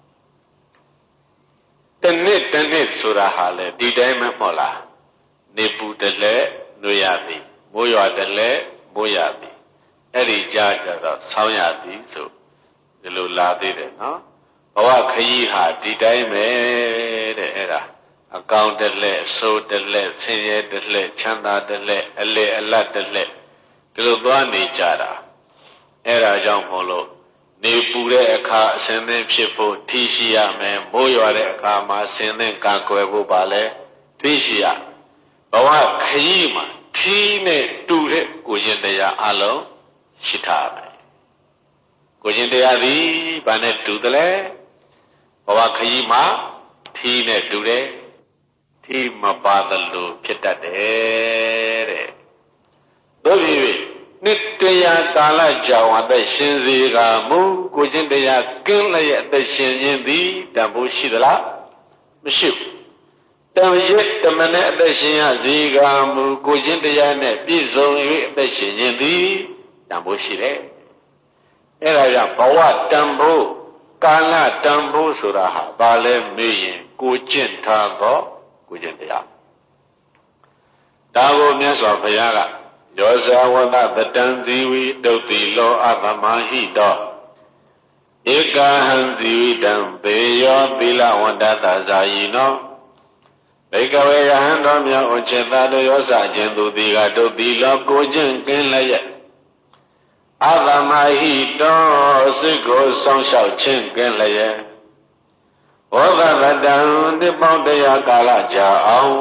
တနှစ်တနှစ်ဆိုတာဟာလေဒီတိုင်းမဟုတ်လားနေပူတလဲနှွေရသည်မိုးရွာတလဲမိုးရသည်အဲ့ဒီကြားကြတော့ဆောင်းရသည်ဆိုဒီလိုလာသေးတယ်နော်ဘဝခရီးဟာဒီတိုင်းပဲတဲ့အဲ့ဒါအကောင်တလဲအစိုးတလဲဆင်းရဲတလဲချမ်းသာတလဲအလေအလတ်တလဲဒီလိုသွားနေကြတာအဲ့ဒါကြောင့်မို့လို့နေပူတဲ့အခါအစင်းသင်းဖြစ်ဖို့ထီးရှိရမယ်မိုးရွာတဲ့အခါမှာအစင်းသင်းကာကွယ်ဖို့ပါလဲထီးရှိရဘဝခရီးမှာထီးနဲ့တူတဲ့ကိုရှင်တရားအလုံးရှိထားမယ်ကိုရှင်တရားသည်ဘာနဲ့တူတယ်လဲဘဝခရီးမှာထီးနဲ့တူတယ်ထီးမပါသလိုဖြစ်တတ်တယ်တဲ့တို့ပြီနှစ်တရားကာလကြောင်အသက်ရှင်စေကမူကိုချင်းတရားကင်းလျက်အသက်ရှင်ခြင်းသည်တန်ဖိုးရှိသလားမရှိဘူးတန်ရစ်တမနဲ့အသက်ရှင်ရစေကမူကိုချင်းတရားနဲ့ပြည့်စုံ၍အသက်ရှင်ခြင်းသည်တန်ဖိုးရှိတယ်အဲ့ဒါကြောင့်ဘဝတန်ဖိုးကာလတန်ဖိုးဆိုတာဟာဘာလဲမေးရင်ကိုကျင့်ထားသောကိုချင်းတရားဒါကိုမြတ်စွာဘုရားကယောဇဝတပတံဇီဝိတုတ်တိလောအပမဟိတောဧကဟံဇီဝိတံဘေယောသီလဝန္တတဇာယိနောဘေကဝေယဟံတော်မြတ်ဥจิตတယောဇခြင်းသူတိကတုတ်တိလောကိုခြင်းကင်းလျက်အပမဟိတောစိတ်ကိုစောင့်ရှောက်ခြင်းကင်းလျက်ဝေဘပတံတိပေါင်းတရားကာလကြာအောင်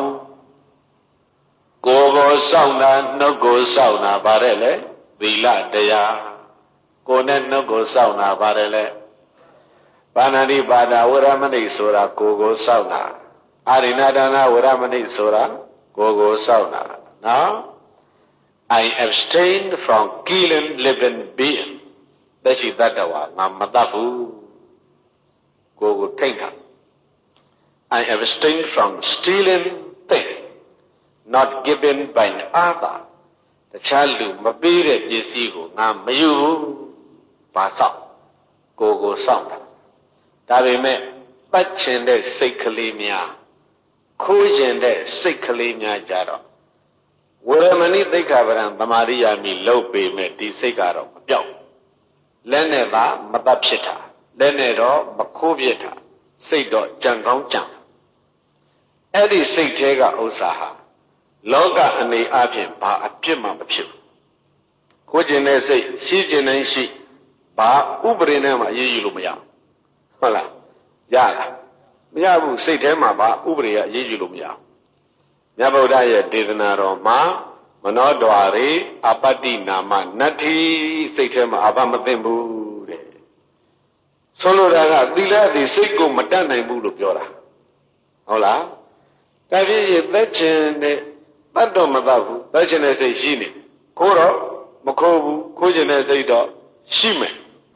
ကိုယ်ကိုစောင့်တာနှုတ်ကိုစောင့်တာပါတယ်လေသီလတရားကိုယ်နဲ့နှုတ်ကိုစောင့်တာပါတယ်လေပါဏာတိပါဒဝရမဏိဆိုတာကိုယ်ကိုစောင့်တာအာရိဏဒါနဝရမဏိဆိုတာကိုယ်ကိုစောင့်တာနော် I abstain from killing living being သက်ရှိတတ္တဝါငါမတတ်ဘူးကိုယ်ကိုထိတ်တာ I abstain from stealing things not given by other တခြားလူမပေးတဲ့ပစ္စည်းကိုငါမယူဘူးဘာဆောက်ကိုကိုဆောက်တာဒါပေမဲ့ပတ်ချင်တဲ့စိတ်ကလေးများခိုးကျင်တဲ့စိတ်ကလေးများကြတော့ဝရမဏိသိက္ခာပရံသမာရိယာမိလုပ်ပေမဲ့ဒီစိတ်ကတော့မပြောက်လက်နဲ့သာမတတ်ဖြစ်တာလက်နဲ့တော့မခိုးပြစ်တာစိတ်တော့ကြံကောင်းကြံအဲ့ဒီစိတ်ထဲကဥစ္စာဟာလောကအနေအချင်းဘာအပြစ်မှမဖြစ်ဘူးခိုးကျင်တဲ့စိတ်ရှိကျင်တိုင်းရှိဘာဥပရိနဲ့မှအရေးယူလို့မရဘူးဟုတ်လားရလားမရဘူးစိတ်ထဲမှာပါဥပဒေကအရေးယူလို့မရဘူးမြတ်ဗုဒ္ဓရဲ့ဒေသနာတော်မှာမနောဒွါရေအပတ္တိနာမနတ္ထိစိတ်ထဲမှာအဘမသိမ့်ဘူးတဲ့ဆိုလိုတာကသီလသည်စိတ်ကိုမတတ်နိုင်ဘူးလို့ပြောတာဟုတ်လားဒါဖြင့်ရသက်ချင်တဲ့တတ်တော့မတတ်ဘူးသက်ချင်တဲ့စိတ်ရှိနေခိုးတော့မခိုးဘူးခိုးချင်တဲ့စိတ်တော့ရှိမယ်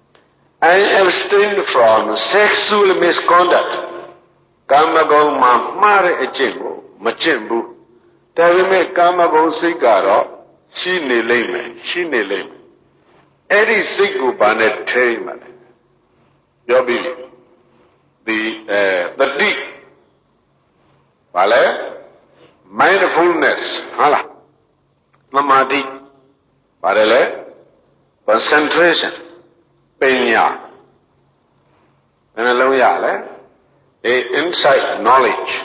I abstain from sexual misconduct ကာမဂုဏ်မှာမှားတဲ့အကျင့်ကိုမကျင့်ဘူးဒါပေမဲ့ကာမဂုဏ်စိတ်ကတော့ရှိနေလိမ့်မယ်ရှိနေလိမ့်မယ်အဲ့ဒီစိတ်ကိုဘာနဲ့ထိမ့်မှာလဲပြောပြီးဒီအဲတတိဘာလဲ mindfulness ဟာလားသမာဓိဘာလဲ concentration ပညာဘယ်နှလုံးရလဲ a insight knowledge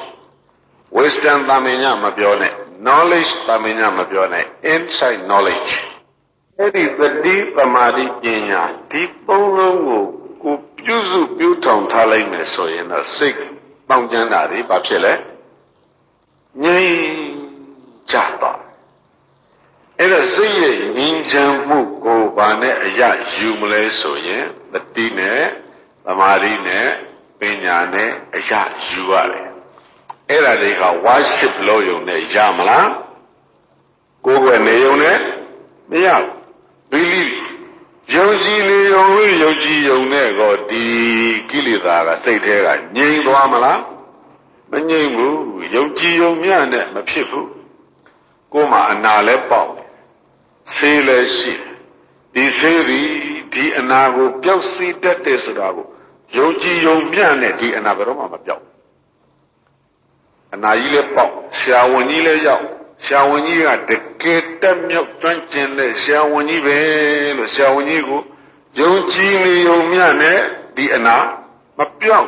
wisdom တာမင်ညာမပြောနဲ့ knowledge တာမင်ညာမပြောနဲ့ insight knowledge အဲ့ဒီတတိသမာဓိပညာဒီသုံးလုံးကိုကိုပြုစုပြုထောင်ထားလိုက်မယ်ဆိုရင်တော့စိတ်ပေါင်းကျမ်းတာတွေဘာဖြစ်လဲငြိမ်းချတော့အဲ့ဒါစိတ်ရဲ့ငြိမ်းချမ်းမှုကိုဘာနဲ့အရယူမလဲဆိုရင်တတိနဲ့သမာဓိနဲ့ပညာနဲ့အရယူရတယ်အဲ့ဒါတွေက worship လို့ယုံနဲ့ရမလားကိုယ်ွယ်နေယုံနဲ့မရဘူး believe ယုံကြည်နေယုံလို့ယုံကြည်ယုံနဲ့ကောဒီကိလေသာကစိတ်ထဲကငြိမ်သွားမလားမငြိမ်ဘူးယုံကြည်ယုံမြနဲ့မဖြစ်ဘူးကိုယ်မှာအနာလဲပေါက်ဆေးလဲရှိဒီဆေးဒီဒီအနာကိုပျောက်စီးတတ်တယ်ဆိုတာကိုယုံကြည်ယုံမြနဲ့ဒီအနာဘယ်တော့မှမပျောက်အနာကြီးလဲပေါက်ဆရာဝန်ကြီးလဲရောက်ဆရာဝန်ကြီးကတကယ်တက်မြောက်ကျွမ်းကျင်တဲ့ဆရာဝန်ကြီးပဲလို့ဆရာဝန်ကြီးကိုယုံကြည်နေယုံမြနဲ့ဒီအနာမပြောက်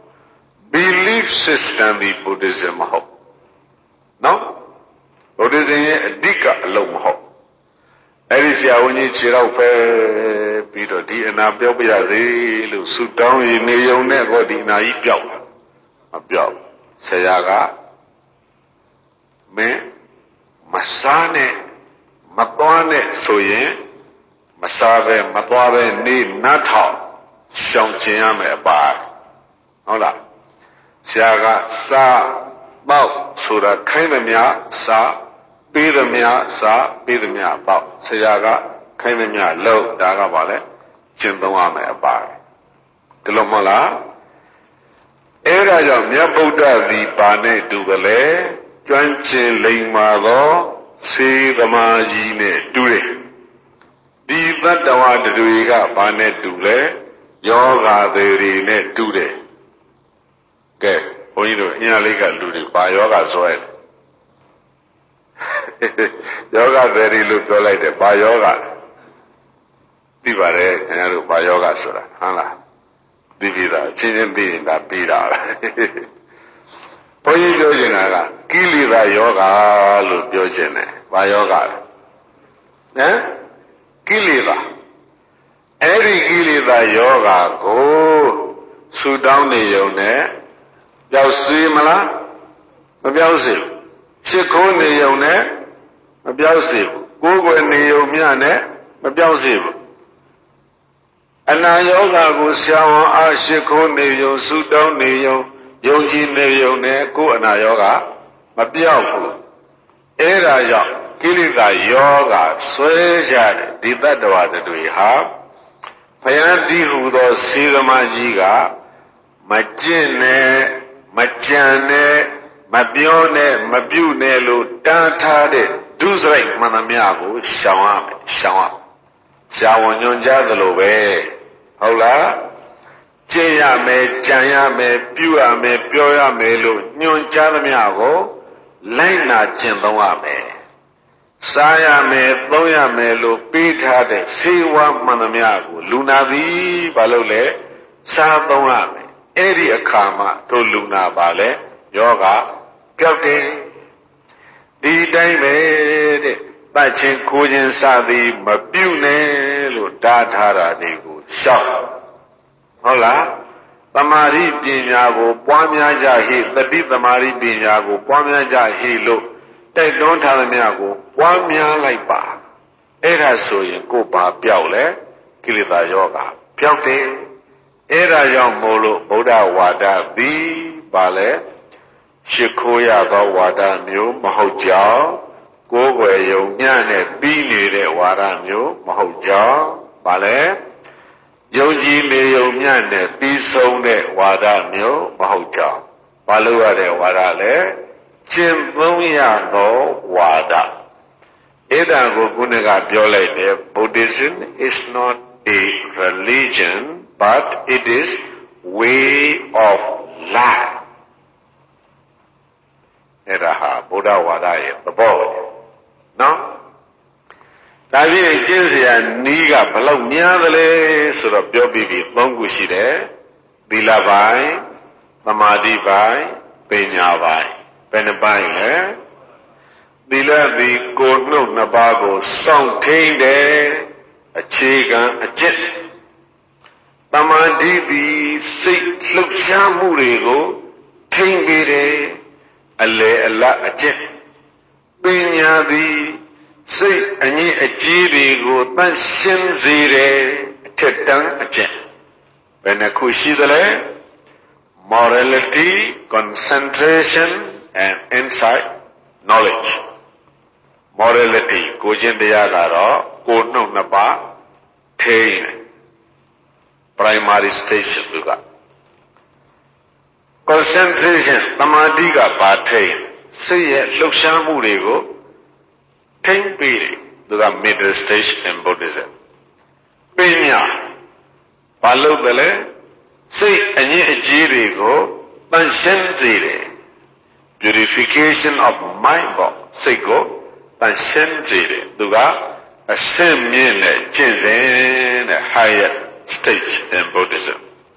belief system ဒီ Buddhism မဟုတ်နော် Buddhism ရဲ့အဓိကအလုံးမဟုတ်အဲ့ဒီဆရာဝန်ကြီးခြေတော့ဖဲပြီးတော့ဒီအနာပြောက်ပြရစေလို့ဆုတောင်းရင်နေယုံနဲ့ကိုဒီအနာကြီးပြောက်မပြောက်ဆရာကမင်းမစားနဲ့မသွားနဲ့ဆိုရင်မစားပဲမသွားပဲနေနတ်ထောင်ရှောင်ကျင်ရမယ်အပါဟုတ်လားဆရာကစားပေါ့ဆိုတာခိုင်းသမျှစားပေးသမျှစားပေးသမျှပေါ့ဆရာကခိုင်းသမျှလုပ်ဒါကပါလေကျင့်သုံးရမယ်အပါဒီလိုမဟုတ်လားအဲ့ဒါကြောင့်မြတ်ဗုဒ္ဓသည်ပါနဲ့တူကြလေကျွမ်းကျင်လိမ္မာသောစေသမားကြီးနဲ့တူတယ်ဒီသတ္တဝါတွေကဘာနဲ့တူလဲယောဂါတွေနဲ့တူတယ်ကဲဘုန်းကြီးတို့အညာလေးကလူတွေဘာယောဂဆွဲယောဂတွေလို့ပြောလိုက်တယ်ဘာယောဂသိပါတယ်ခင်ဗျားတို့ဘာယောဂဆိုတာဟုတ်လားသိပြီလားချင်းချင်းသိရင်ဒါပြီးတာပဲဘုန်းကြီးပြောချင်တာကကိလေသာယောဂလို့ပြောချင်တယ်ဘာယောဂလဲဟမ်ကိလေသာအဲ့ဒီကိလေသာယောဂကိုဆူတောင်းနေုံနဲ့ပျောက်စီမလားမပျောက်စီဘူးရှ िख ိုးနေုံနဲ့မပျောက်စီဘူးကိုယ်ွယ်နေုံမြနဲ့မပျောက်စီဘူးအနာယောဂကိုဆရာဝန်အားရှ िख ိုးနေုံဆူတောင်းနေုံယုံကြည်နေုံနဲ့ကိုယ်အနာယောဂမပျောက်ဘူးအဲ့ဒါကြောင့်ကိလေသာယောဂဆွဲကြတဲ့ဒီတတ္တဝါတွေဟာဘုရားတည်ဟူသောစေသမားကြီးကမကျင့်နဲ့မကြံနဲ့မပြောနဲ့မပြုနဲ့လို့တားထားတဲ့ဒုစရိုက်မှန်သမျှကိုရှောင်ရမယ်ရှောင်ရရှားဝန်ညွန်ကြားသလိုပဲဟုတ်လားကျင့်ရမယ်ကြံရမယ်ပြုရမယ်ပြောရမယ်လို့ညွန်ကြားသမျှကိုလိုက်နာကျင့်သုံးရမယ်စားရမယ်သုံးရမယ်လို့ပေးထားတဲ့စေဝါမှန်သမျှကိုလူနာသည်ဘာလို့လဲစားသုံးရမယ်အဲ့ဒီအခါမှာတို့လူနာပါလဲယောဂပြောက်တယ်ဒီတိုင်းပဲတဲ့ပတ်ချင်းခိုးခြင်းစသည်မပြုနဲ့လို့တားထားတာတွေကိုရှောက်ဟုတ်လားသမာဓိပညာကိုပွားများကြဟိတတိသမာဓိပညာကိုပွားများကြဟိလို့တိုက်တွန်းထားသမျှကိုပွားများလိုက်ပါအဲ့ဒါဆိုရင်ကိုယ်ပါပြောက်လဲကိလေသာယောဂပြောက်တယ်အဲ့ဒါကြောင့်မို့လို့ဗုဒ္ဓဝါဒသည်ပါလဲရှ िख ိုးရသောဝါဒမျိုးမဟုတ်ကြောင်းကိုယ်ွယ်ယုံညံ့နဲ့ပြီးနေတဲ့ဝါဒမျိုးမဟုတ်ကြောင်းပါလဲယုံကြည်နေယုံညံ့နဲ့ပြီးဆုံးတဲ့ဝါဒမျိုးမဟုတ်ကြောင်းဘာလို့ရတဲ့ဝါဒလဲကျင့်သုံးရသောဝါဒအဲ့ဒါကိုခုနကပြောလိုက်တယ် Buddhism is not a religion but it is way of life အဲ့ဒါဟာဗုဒ္ဓဝါဒရဲ့သဘောနော်ဒါဖြင့်ကျင့်စရာနီးကဘလောက်များသလဲဆိုတော့ပြောပြီးပြီသုံးခုရှိတယ်သီလပိုင်းသမာဓိပိုင်းပညာပိုင်းဘယ်နှပိုင်းလဲသီလသည်ကိုယ်နှုတ်နှစ်ပါးကိုစောင့်ထိန်တယ်အခြေခံအကျင့်သမာဓိသည်စိတ်လှုပ်ရှားမှုတွေကိုထိန်ပေးတယ်အလေအလတ်အကျင့်ပညာသည်စိတ်အငြိအကြီးတွေကိုတန့်ရှင်းစေတယ်အထက်တန်းအကျင့်ဘယ်နှခုရှိသလဲ morality concentration and insight knowledge morality ကိုကျင့်တရားကတော့ကိုယ်နှုတ်နှစ်ပါးထိန်း primary station က concentration သမာဓိကပါထိန်းစိတ်ရဲ့လှုပ်ရှားမှုတွေကိုထိန်းပေးတယ်သူက middle stage in Buddhism ပညာဘာလို့လဲစိတ်အငြိအကျေးတွေကိုတန့်ရှင်းစေတယ် purification of mind ပေါ့စိတ်ကိုတန့်ရှင်းစေတယ်သူကအစင့်မြင့်တဲ့ကျင့်စဉ်တဲ့ higher stage in Buddhism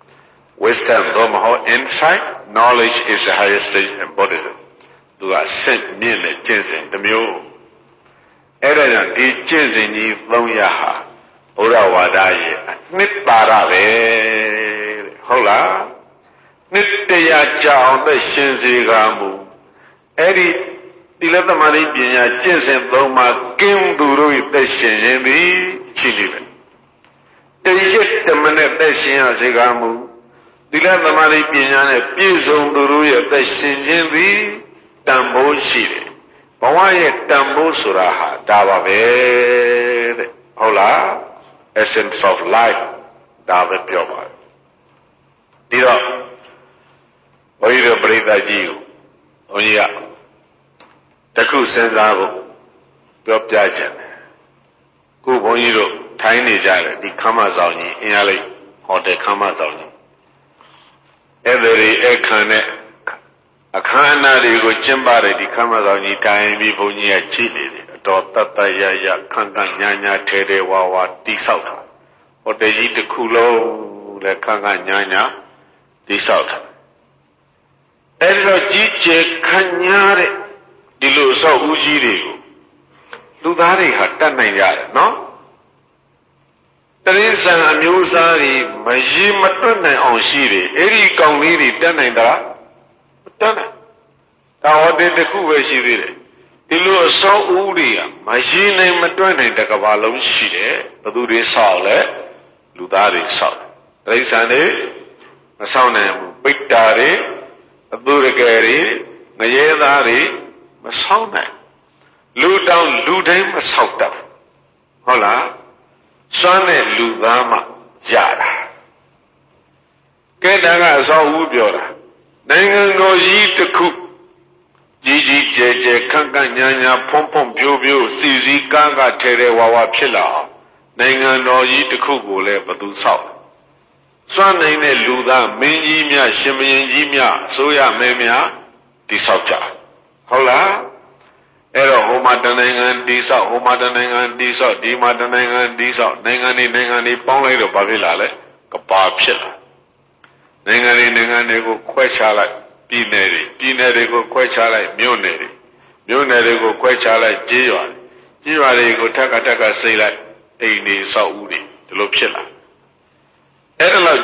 wisdom တော့မဟုတ် insight knowledge is the higher stage in Buddhism သူကအစင့်မြင့်တဲ့ကျင့်စဉ်တစ်မျိုးအဲ့ဒါကြောင့်ဒီကျင့်စဉ်ကြီးသုံးရာဟာဘုရားဝါဒရဲ့နှစ်ပါရပဲတဲ့ဟုတ်လားနှစ်တရားကြောင်သက်ရှင်စေကားမူအဲ့ဒီဒီလသမารိပညာကျင့်စဉ်သုံးပါကင်းသူတို့၏သက်ရှင်ခြင်းသည်ရှိလိမ့်မယ်တရက်တမနဲ့သက်ရှင်ရစေကားမူဒီလသမารိပညာနဲ့ပြည့်စုံသူတို့ရဲ့သက်ရှင်ခြင်းသည်တန်ဖိုးရှိတယ်ဘဝရဲ့တန်ဖိုးဆိုတာဟာဒါပါပဲတဲ့ဟုတ်လား essence of life ဒါပဲပြောပါတယ်ဒီတော့ဘုရားပရိသတ်ကြီးကိုဘုန်းကြီးကတခုစဉ်းစားဖို့ပြောပြချင်တယ်ခုဘုန်းကြီးတို့ထိုင်းနေကြတယ်ဒီခမ်းမဆောင်ကြီးအင်အားလေးဟိုတယ်ခမ်းမဆောင်ကြီးအဲ့ဒါတွေအခမ်းနဲ့အခမ်းအနားတွေကိုကျင်းပတဲ့ဒီခမ်းမဆောင်ကြီးတိုင်ပြီးဘုန်းကြီးကကြည့်နေတယ်အတော်တတ်တရရခန့်ခန့်ညာညာထဲထဲဝါဝါတိဆောက်တာဟိုတယ်ကြီးတစ်ခုလုံးလည်းခန့်ခန့်ညာညာတိဆောက်တာအဲ့ဒီတော့ကြီးကျယ်ခန့်ညာတဲ့ဒီလိုအဆောက်ဦးကြီးတွေကိုလူသားတွေဟာတတ်နိုင်ရတယ်နော်တရိစ္ဆာန်အမျိုးအစားတွေမရေမတွက်နိုင်အောင်ရှိတယ်အဲ့ဒီကောင်လေးတွေတတ်နိုင်တာမတတ်နိုင်ဒါဟောတဲ့တစ်ခုပဲရှိသေးတယ်ဒီလိုအဆောက်အဦးတွေကမရေနိုင်မတွက်နိုင်တဲ့ကဘာလုံးရှိတယ်ဘသူတွေဆောက်လဲလူသားတွေဆောက်တရိစ္ဆာန်တွေမဆောက်နိုင်ဘူးပိတ္တာတွေအသူရကယ်တွေငရဲသားတွေမဆောက်နိုင်လူတောင်လူတိုင်းမဆောက်တတ်ဟုတ်လားစွမ်းတဲ့လူသားမှရတာကဲဒါကအဆောက်အဦပြောတာနိုင်ငံတော်ကြီးတစ်ခုကြီးကြီးကျယ်ကျယ်ခန့်ခန့်ညာညာဖုံးဖုံးပြိုးပြိုးစီစီကားကားထဲထဲဝါဝါဖြစ်လာအောင်နိုင်ငံတော်ကြီးတစ်ခုကိုလည်းဘသူဆောက်စွမ်းနိုင်တဲ့လူသားမင်းကြီးများရှင်ဘုရင်ကြီးများအစိုးရမင်းများတိဆောက်ကြဟုတ်လားအဲ့တော့ဟိုမှာတနိုင်ငံတိဆောက်ဟိုမှာတနိုင်ငံတိဆောက်ဒီမှာတနိုင်ငံတိဆောက်နိုင်ငံတွေနိုင်ငံတွေပေါင်းလိုက်တော့ဘာဖြစ်လာလဲကပါဖြစ်လာနိုင်ငံတွေနိုင်ငံတွေကိုခွဲခြားလိုက်ပြည်နယ်တွေပြည်နယ်တွေကိုခွဲခြားလိုက်မြို့နယ်တွေမြို့နယ်တွေကိုခွဲခြားလိုက်ကြေးရွာတွေကြေးရွာတွေကိုထက်ကထက်ကစိတ်လိုက်အိမ်တွေဆောက်ဦးတွေဒီလိုဖြစ်လာအဲ့ဒါလောက်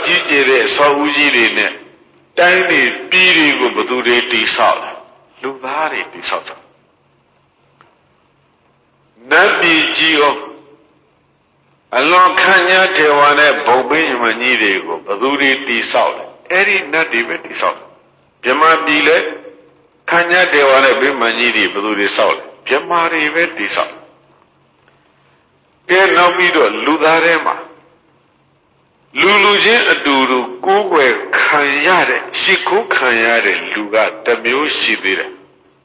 ကြီးကျယ်တဲ့အဆောက်အဦကြီးတွေနဲ့တိုင်းတွေပြည်တွေကိုဘယ်သူတွေတည်ဆောက်လဲလူသားတွေတည်ဆောက်တာနတ်ပြည်ကြီးရောအလွန်ခံရထေဝါနဲ့ဘုံပင်းမကြီးတွေကိုဘယ်သူတွေတည်ဆောက်လဲအဲ့ဒီနတ်တွေပဲတည်ဆောက်တယ်မြမပြည်လဲခံရထေဝါနဲ့ဘိမန်ကြီးတွေဘယ်သူတွေဆောက်လဲမြမတွေပဲတည်ဆောက်ကဲနောက်ပြီးတော့လူသားထဲမှာလူလူချင်းအတူတူကိုးကွယ်ခံရတဲ့ရှိခိုးခံရတဲ့လူကတစ်မျိုးရှိသေးတယ်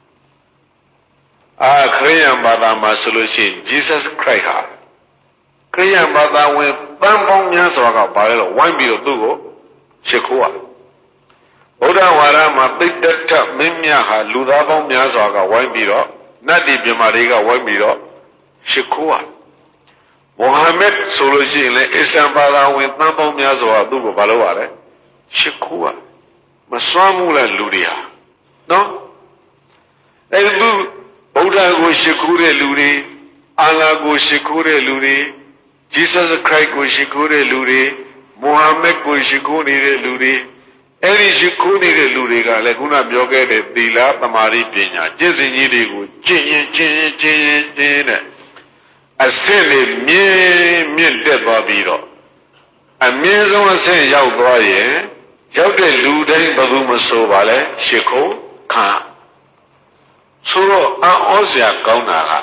အာခရိယံဘာသာမှာဆိုလို့ရှိရင် Jesus Christ ဟာခရိယံဘာသာဝင်တန်ပေါင်းများစွာကဘာလဲတော့ဝိုင်းပြီးတော့သူ့ကိုရှိခိုးရဗုဒ္ဓဝါဒမှာသိတ္တထမင်းမြတ်ဟာလူသားပေါင်းများစွာကဝိုင်းပြီးတော့နတ်ဒီပြမာတွေကဝိုင်းပြီးတော့ရှိခိုးရမိုဟာမက်ဆိုလို့ရှိရင်လည်းအစ္စလမ်ဘာသာဝင်သန်းပေါင်းများစွာသူ့ကိုဘာလို့ရလဲရှိခိုးရမစွမ်းဘူးလားလူတွေဟာနော်အဲ့ဒီဗုဒ္ဓကိုရှိခိုးတဲ့လူတွေအာလာကိုရှိခိုးတဲ့လူတွေ Jesus Christ ကိုရှိခိုးတဲ့လူတွေမိုဟာမက်ကိုရှိခိုးနေတဲ့လူတွေအဲ့ဒီရှိခိုးနေတဲ့လူတွေကလည်းခုနပြောခဲ့တဲ့သီလသမာဓိပညာကျင့်စဉ်ကြီးတွေကိုကျင့်ရင်ကျင့်ရင်ကျင့်ရင်ကျင့်တဲ့အဆင့်လေးမြင့်မြင့်တက်သွားပြီးတော့အမြင့်ဆုံးအဆင့်ရောက်သွားရင်ရောက်တဲ့လူတိုင်းဘယ်သူမဆိုပါလဲရှိခိုးခံဆိုတော့အောစရာကောင်းတာက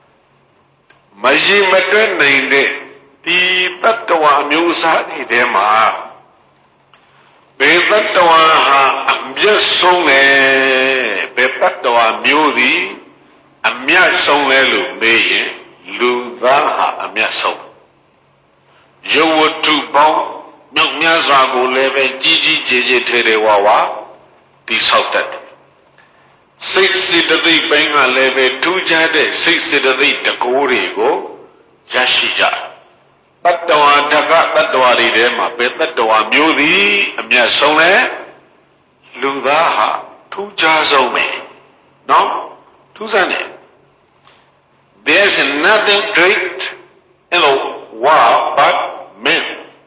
မရှိမတွက်နိုင်တဲ့ဒီတတ္တဝါမျိုးစားတွေထဲမှာဘယ်တတ္တဝါဟာအမြတ်ဆုံးလဲဘယ်တတ္တဝါမျိုးသည်အမြတ်ဆုံးလဲလို့မေးရင်လူသားဟာအမြတ်ဆုံးယဝတ္ထုပေါင်းမြောက်များစွာကိုလည်းပဲကြီးကြီးကျယ်ကျယ်ထဲထဲဝါဝါတိဆောက်တတ်တယ်စိတ်စေတသိက်ပိုင်းကလည်းပဲထူးခြားတဲ့စိတ်စေတသိက်တကိုးတွေကိုရရှိကြတတ္တဝါတကတတ္တဝါတွေထဲမှာဘယ်တတ္တဝါမျိုးသည်အမြတ်ဆုံးလဲလူသားဟာထူးခြားဆုံးပဲနော်ထူးဆန်းတယ် There's nothing great in the world but men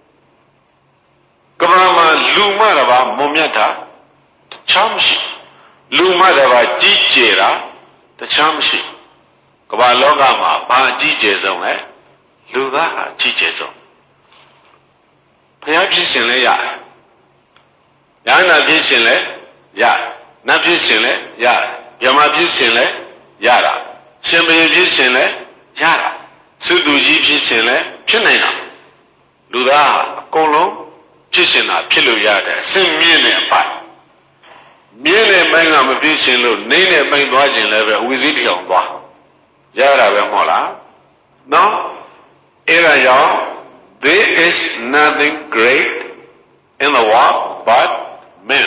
ကမ္ဘာမှာလူမတပါမုံမြတ်တာတခြားမရှိလူမတပါကြီးကျယ်တာတခြားမရှိကမ္ဘာလောကမှာဘာကြီးကျယ်ဆုံးလဲလူသားဟာကြီးကျယ်ဆုံးဘုရားဖြစ်ရှင်လဲရတယ်။ညာနာဖြစ်ရှင်လဲရတယ်။နတ်ဖြစ်ရှင်လဲရတယ်။ဗြဟ္မာဖြစ်ရှင်လဲရတာ။ရှင်ဘုရင်ဖြစ်ရှင်လဲရတာ။သုတုကြီးဖြစ်ရှင်လဲဖြစ်နိုင်တာ။လူသားဟာအကုန်လုံးဖြစ်ရှင်တာဖြစ်လို့ရတယ်အစင်မြင့်တဲ့အပိုင်းမြင့်တဲ့ပိုင်းကမဖြစ်ရှင်လို့နှိမ့်တဲ့ပိုင်းသွားခြင်းလည်းပဲအဝိဇ္ဇိတောင်သွားရတာပဲမဟုတ်လား။နော်အဲ့ဒါကြောင့် there is nothing great in the world but men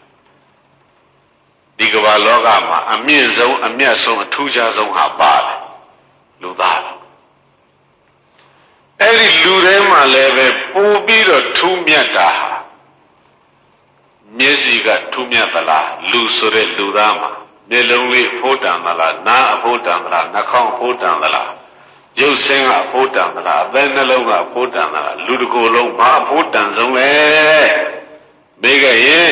ဒီကမ္ဘာလောကမှာအမြင့်ဆုံးအမြတ်ဆုံးအထူးခြားဆုံးဟာပါတယ်လူသားအဲ့ဒီလူထဲမှာလည်းပဲပို့ပြီးတော့ထူးမြတ်တာဟာမျက်စိကထူးမြတ်သလားလူဆိုတဲ့လူသားမှာမျက်လုံးလေးဖိုးတန်သလားနားအဖိုးတန်သလားနှာခေါင်းဖိုးတန်သလားရုပ်ဆင်းကအဖိုးတန်သလားအသက်နှလုံးကအဖိုးတန်သလားလူတစ်ကိုယ်လုံးဘာအဖိုးတန်ဆုံးလဲမေးခဲ့ရင်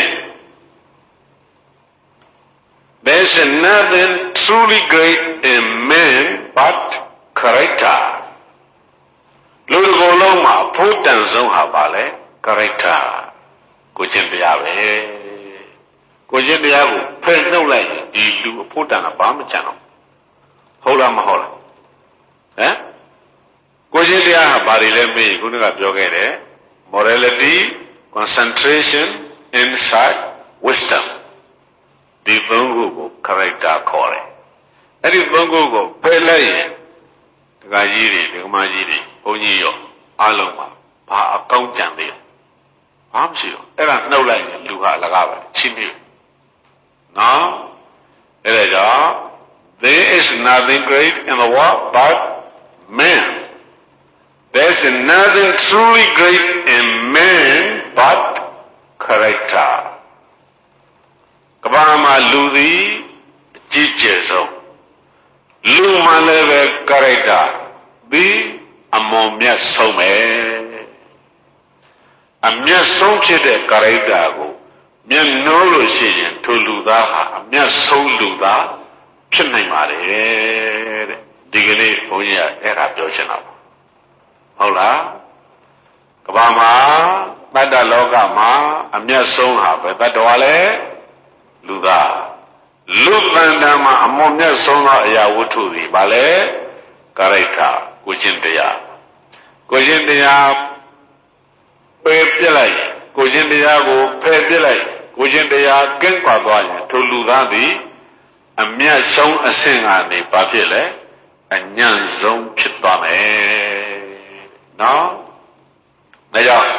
There's nothing truly great in man but character လူတစ်ကိုယ်လုံးမှာအဖိုးတန်ဆုံးဟာပါလေ character ကိုကျင့်တရားပဲကိုကျင့်တရားကိုဖယ်နှုတ်လိုက်ရင်ဒီလူအဖို့တန်တာဘာမှမကြံတော့ဟုတ်လားမဟုတ်လားဟမ်ကိုကျင့်တရားဟာဘာတွေလဲမေးခုနကပြောခဲ့တယ် morality concentration insight wisdom ဒီသုံးခုကို character ခေါ်တယ်အဲ့ဒီသုံးခုကိုဖယ်လိုက်ရင်ဒကာကြီးတွေဒကာမကြီးတွေဘုန်းကြီးရောအားလုံးပါဘာအကောင်းကြံသေးလဲဘာမှမရှိဘူးအဲ့ဒါနှုတ်လိုက်ရင်လူဟာအလကားပဲချင်းမြနော်အဲ့ဒါကြောင့် there is nothing great in the world but man there's nothing truly great in man but character ကမ္ဘာမှာလူသည်အကြီးကျယ်ဆုံးလူမှလည်းပဲ character ဒီအမွန်မြတ်ဆုံးပဲအမြတ်ဆုံးဖြစ်တဲ့ကာရိုက်တာကိုမျက်နှိုးလို့ရှိရင်ထိုလူသားဟာအမျက်ဆုံးလူသားဖြစ်နိုင်ပါတယ်တဲ့ဒီကနေ့ဘုန်းကြီးကအဲ့ဒါပြောချင်တာပါဟုတ်လားကမ္ဘာမှာတတ္တလောကမှာအမျက်ဆုံးဟာပဲတတ္တဝါလဲလူသားလူတန်တမှာအမွန်မြတ်ဆုံးသောအရာဝတ္ထုတွေဘာလဲကာရိုက်တာကိုချင်းတရားကိုချင်းတရားပယ်ပြစ်လိုက်ကိုချင်းတရားကိုဖယ်ပြစ်လိုက်ကိုချင်းတရားကင်းကွာသွားရင်ထိုလူသားသည်အမျက်ဆုံးအဆင့်ကနေဘာဖြစ်လဲအညံ့ဆုံးဖြစ်သွားမယ်နော်ဒါကြောင့်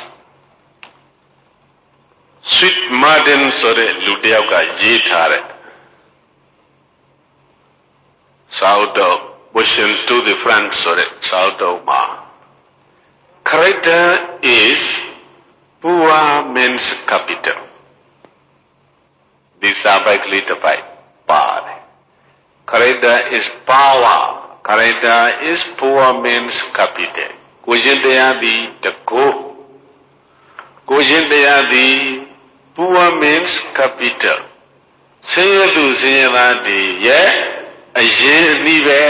Sweet Martin ဆိုတဲ့လူတစ်ယောက်ကရေးထားတဲ့စာအုပ်တော် Wishing to the Friends ဆိုတဲ့စာအုပ်တော်မှာ Character is poor man's capital ဒီစာပိုက်ကလေးတစ်ပိုက်ပါတယ် Character is power Character is poor man's capital ကိုရှင်တရားသည်တကုကိုရှင်တရားသည် poor man's capital ဆင်းရဲသူဆင်းရဲသားတွေရဲ့အရင်အနည်းပဲ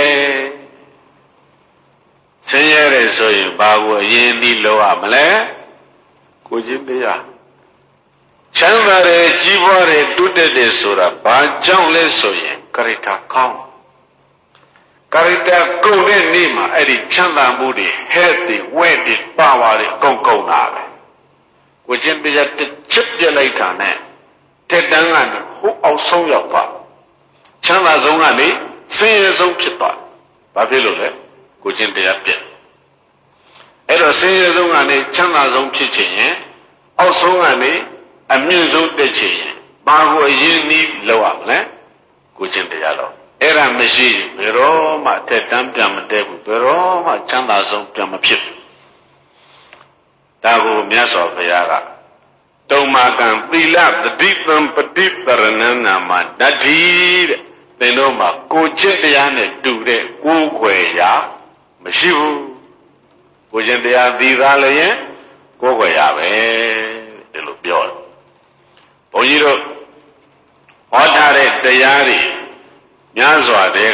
ဆင်းရဲတယ်ဆိုရင်ဘာကိုအရင်အနည်းလောက်ရမလဲကိုရှင်တရားချမ်းသာတယ်ကြီးပွားတယ်တိုးတက်တယ်ဆိုတာဘာကြောင့်လဲဆိုရင်ကရိတာကောင်းကရိတာကုန်တဲ့နေ့မှာအဲ့ဒီချမ်းသာမှုတွေဟဲ့တွေဝဲ့တွေပါဝါတွေအကုန်ကုန်တာပဲကိုချင်းတရားတစ်ချက်ပြလိုက်တာနဲ့တက်တန်းကနေဟိုအောက်ဆုံးရောက်သွားချမ်းသာဆုံးကနေဆင်းရဲဆုံးဖြစ်သွားဘာဖြစ်လို့လဲကိုချင်းတရားပြအဲ့တော့ဆင်းရဲဆုံးကနေချမ်းသာဆုံးဖြစ်ခြင်းရင်အောက်ဆုံးကနေအမြင့်ဆုံးတက်ခြင်းရင်ဘာကိုအရင်နည်းလောက်ရမလဲကိုချင်းတရားတော့အဲ့ဒါမရှိရင်ဘယ်တော့မှတက်တန်းပြန်မတက်ဘူးဘယ်တော့မှချမ်းသာဆုံးပြန်မဖြစ်ဘူးဒါကိုမြတ်စွာဘုရားကတုံမာကံသီလတတိတံပฏิပရဏနာမှာတတိတဲ့သင်တို့မှာကိုချင်းတရားနဲ့တူတဲ့ကိုယ်ွယ်ရာမရှိဘူးကိုချင်းတရားသီသားလည်းရင်ကိုယ်ွယ်ရာပဲဒီလိုပြောတယ်ဘုန်းကြီးတို့ဟောထားတဲ့တရားတွေများစွာတဲက